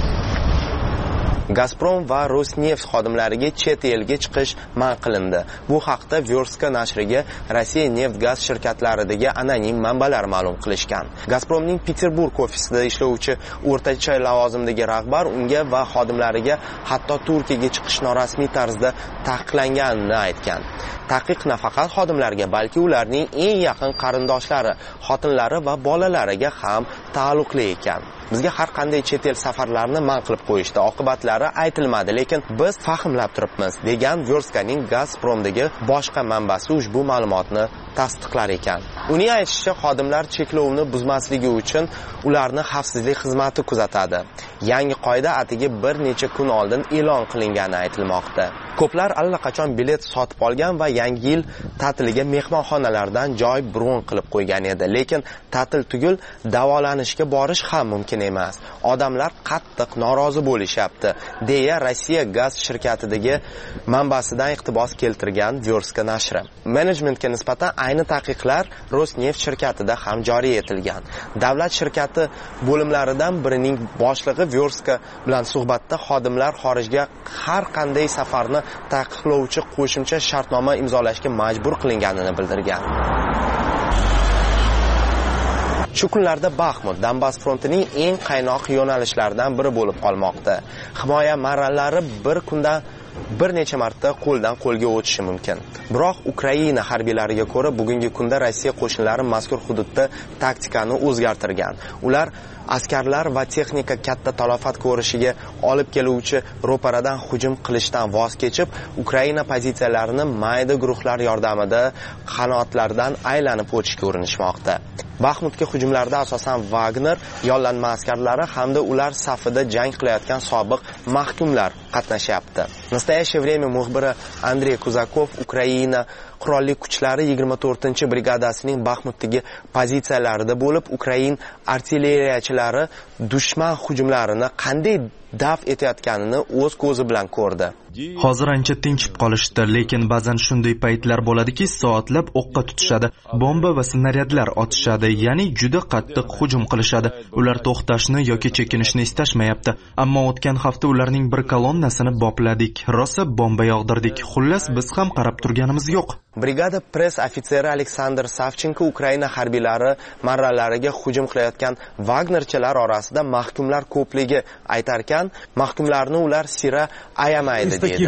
Gazprom va Rosneft xodimlariga chet elga chiqish man qilindi. Bu haqda Verska nashriga Rossiya neft-gaz shirkatlaridagi anonim manbalar ma'lum qilishgan. Gazpromning Peterburg ofisida ishlovchi o'rtacha lavozimdagi rahbar unga va xodimlariga hatto Turkiyaga chiqish norasmiy tarzda taqiqlanganini aytgan. Taqiq nafaqat xodimlarga, balki ularning eng yaqin qarindoshlari, xotinlari va bolalariga ham taalluqli ekan. Bizga har qanday chet el safarlarini man qilib qo'yishdi. Oqibatlari aytilmadi, lekin biz fahmlab turibmiz, degan Verskaning Gazpromdagi boshqa manbasi ushbu ma'lumotni tasdiqlar ekan. Uning aytishicha, xodimlar cheklovni buzmasligi uchun ularni xavfsizlik xizmati kuzatadi. Yangi qoida atigi bir necha kun oldin e'lon qilingani aytilmoqda. Ko'plar allaqachon bilet sotib olgan va yangi yil ta'tiliga mehmonxonalardan joy bron qilib qo'ygan edi, lekin ta'til tugul davolanishga borish ham mumkin emas. Odamlar qattiq norozi bo'lishyapti, deya Rossiya gaz shirkatidagi manbasidan iqtibos keltirgan Verska nashri. Menejmentga nisbatan ayni taqiqlar Rosneft shirkatida ham joriy etilgan. Davlat shirkati bo'limlaridan birining boshlig'i Verska bilan suhbatda xodimlar xorijga har qanday safarni taqiqlovchi qo'shimcha shartnoma imzolashga majbur qilinganini bildirgan. Shu kunlarda Baxmut Donbass frontining eng qaynoq yo'nalishlaridan biri bo'lib qolmoqda. Himoya marralari bir kunda bir necha marta qo'ldan qo'lga o'tishi mumkin. Biroq Ukraina harbiylariga ko'ra bugungi kunda Rossiya qo'shinlari mazkur hududda taktikani o'zgartirgan. Ular askarlar va texnika katta talafot ko'rishiga olib keluvchi ro'paradan hujum qilishdan voz kechib, Ukraina pozitsiyalarini mayda guruhlar yordamida qanotlardan aylanib o'tishga urinishmoqda. Baxmutga hujumlarda asosan Wagner yollanma askarlari hamda ular safida jang qilayotgan sobiq mahkumlar qatnashyapti. Nastoящее время muxbiri Andrey Kuzakov Ukraina qurolli kuchlari yigirma to'rtinchi brigadasining Baxmutdagi pozitsiyalarida bo'lib, Ukrain artilleriyachilari dushman hujumlarini qanday daf etayotganini o'z ko'zi bilan ko'rdi. Hozir ancha tinchib qolishdi, lekin ba'zan shunday paytlar bo'ladiki, soatlab o'qqa tutishadi, bomba va snaryadlar otishadi, ya'ni juda qattiq hujum qilishadi. Ular to'xtashni yoki chekinishni istashmayapti, ammo o'tgan hafta ularning bir kolonnasini bopladik, rosa bomba yog'dirdik. Xullas, biz ham qarab turganimiz yo'q. Brigada press ofitseri Aleksandr Savchenko Ukraina harbiylari marralariga hujum qilayotgan Wagnerchilar orasida mahkumlar ko'pligi aytarkan, mahkumlarni ular sira ayamaydi deydi.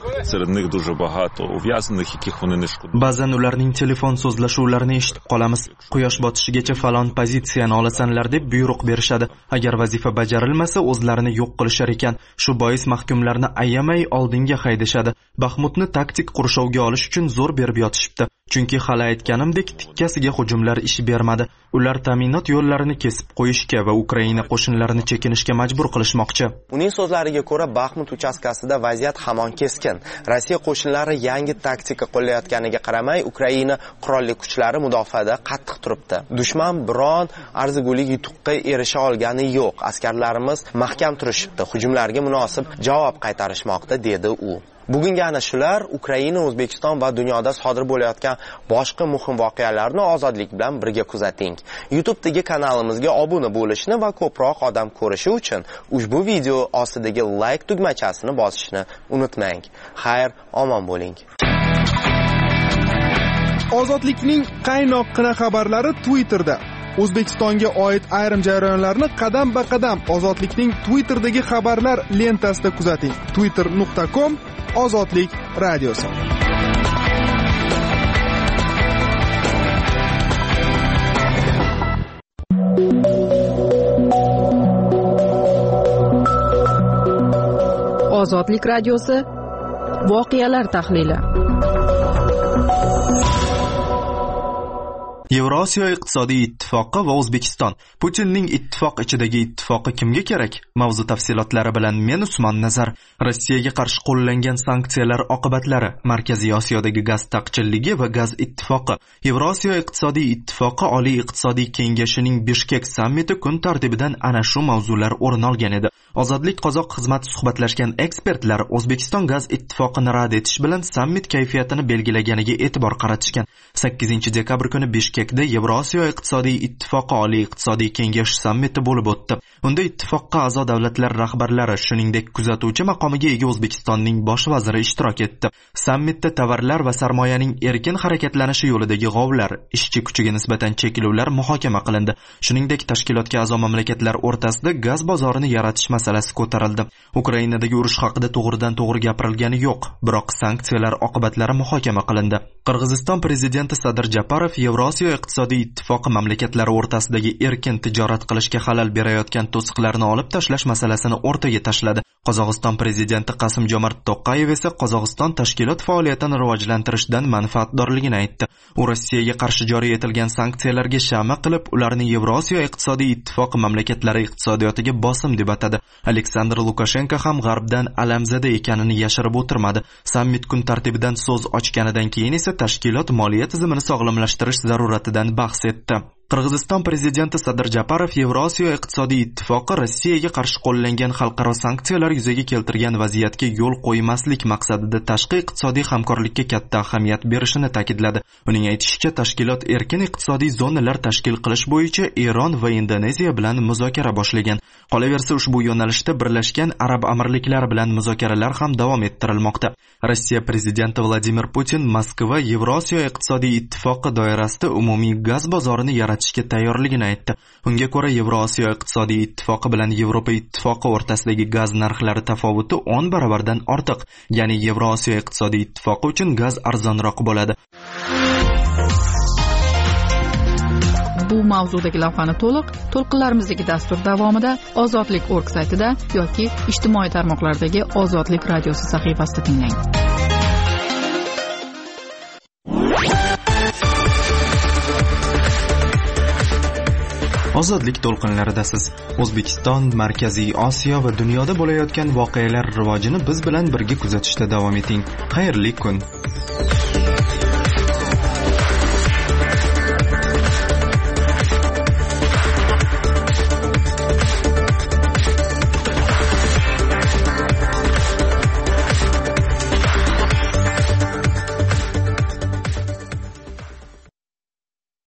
Ba'zan ularning telefon so'zlashuvlarini eshitib qolamiz. Quyosh botishigacha falon pozitsiyani olasanlar deb buyruq berishadi. Agar vazifa bajarilmasa, o'zlarini yo'q qilishar ekan. Shu bois mahkumlarni ayamay oldinga haydashadi. Baxmutni taktik qurshovga olish uchun zo'r berib yotishibdi. Chunki hali aytganimdek, tikkasiga hujumlar ish bermadi. Ular ta'minot yo'llarini kesib qo'yishga va Ukraina qo'shinlarini chekinishga majbur qilishmoqchi. Uning so'zlariga ko'ra, Baxmut uchastkasida vaziyat hamon keskin. Rossiya qo'shinlari yangi taktika qo'llayotganiga qaramay, Ukraina qurolli kuchlari mudofaada qattiq turibdi. Dushman biron arzigulik yutuqqa erisha olgani yo'q. Askarlarimiz mahkam turishibdi. Hujumlarga munosib javob qaytarishmoqda, dedi u. Bugungi ana shular Ukraina, O'zbekiston va dunyoda sodir bo'layotgan boshqa muhim voqealarni ozodlik bilan birga kuzating. YouTube'dagi kanalimizga obuna bo'lishni va ko'proq odam ko'rishi uchun ushbu video ostidagi like tugmachasini bosishni unutmang. Xayr, omon bo'ling. Ozodlikning qaynoqqina xabarlari Twitterda. O'zbekistonga oid ayrim jarayonlarni qadam-ba-qadam Ozodlikning Twitter'dagi xabarlar lentasida kuzating. twitter nuqta com Ozodlik radiosi. Ozodlik radiosi voqealar tahlili. Yevrosiyo iqtisodiy ittifoqi va O'zbekiston. Putinning ittifoq ichidagi ittifoqi kimga kerak? Mavzu tafsilotlari bilan men Usmon Nazar. Rossiyaga qarshi qo'llangan sanksiyalar oqibatlari, Markaziy Osiyodagi gaz taqchilligi va gaz ittifoqi. Yevrosiyo iqtisodiy ittifoqi Oliy iqtisodiy kengashining Bishkek sammiti kun tartibidan ana shu mavzular o'rin olgan edi. Ozodlik qozoq xizmati suhbatlashgan ekspertlar O'zbekiston gaz ittifoqini rad etish bilan sammit kayfiyatini belgilaganiga e'tibor qaratishgan. sakkizinchi dekabr kuni Bishkekda Yevrosiyo iqtisodiy ittifoqi Oliy iqtisodiy kengashi sammiti bo'lib o'tdi. Unda ittifoqqa a'zo davlatlar rahbarlari, shuningdek kuzatuvchi maqomiga ega O'zbekistonning bosh vaziri ishtirok etdi. Sammitda tovarlar va sarmoyaning erkin harakatlanishi yo'lidagi g'ovlar, ishchi kuchiga nisbatan cheklovlar muhokama qilindi. Shuningdek, tashkilotga a'zo mamlakatlar o'rtasida gaz bozorini yaratish masalasi ko'tarildi. Ukrainadagi urush haqida to'g'ridan to'g'ri gapirilgani yo'q, biroq sanksiyalar oqibatlari muhokama qilindi. Qirg'iziston prezidenti Sadir Japarov Yevrosiyo iqtisodiy ittifoqi mamlakatlari o'rtasidagi erkin tijorat qilishga xalal berayotgan to'siqlarni olib tashlash masalasini o'rtaga tashladi. Qozog'iston prezidenti Qasim-Jomart To'qayev esa Qozog'iston tashkilot faoliyatini rivojlantirishdan manfaatdorligini aytdi. U Rossiyaga qarshi joriy etilgan sanksiyalarga shama qilib, ularni Yevrosiyo iqtisodiy ittifoqi mamlakatlari iqtisodiyotiga bosim deb atadi. Aleksandr Lukashenko ham g'arbdan alamzada ekanini yashirib o'tirmadi. Sammit kun tartibidan so'z ochganidan keyin esa tashkilot moliya tizimini sog'lomlashtirish zaruratidan bahs etdi. Qirg'iziston prezidenti Sadir Japarov Yevrosiyo iqtisodiy ittifoqi Rossiyaga qarshi qo'llangan xalqaro sanksiyalar yuzaga keltirgan vaziyatga yo'l qo'ymaslik maqsadida tashqi iqtisodiy hamkorlikka katta ahamiyat berishini ta'kidladi. Uning aytishicha, tashkilot erkin iqtisodiy zonalar tashkil qilish bo'yicha Eron va Indoneziya bilan muzokara boshlagan. Qolaversa, ushbu yo'nalishda Birlashgan Arab Amirliklari bilan muzokaralar ham davom ettirilmoqda. Rossiya prezidenti Vladimir Putin Moskva Yevrosiyo iqtisodiy ittifoqi doirasida umumiy gaz bozorini yaratishga tayyorligini aytdi. Unga ko'ra, Yevrosiyo iqtisodiy ittifoqi bilan Yevropa ittifoqi o'rtasidagi gaz narxlari tafovuti o'n barobardan ortiq, ya'ni Yevrosiyo iqtisodiy ittifoqi uchun gaz arzonroq bo'ladi. Bu mavzudagi lavhani to'liq to'lqinlarimizdagi dastur davomida ozodlik nokta org saytida yoki ijtimoiy tarmoqlardagi Ozodlik radiosi sahifasida tinglang. Ozodlik to'lqinlaridasiz. O'zbekiston, Markaziy Osiyo va dunyoda bo'layotgan voqealar rivojini biz bilan birga kuzatishda davom eting. Xayrli kun.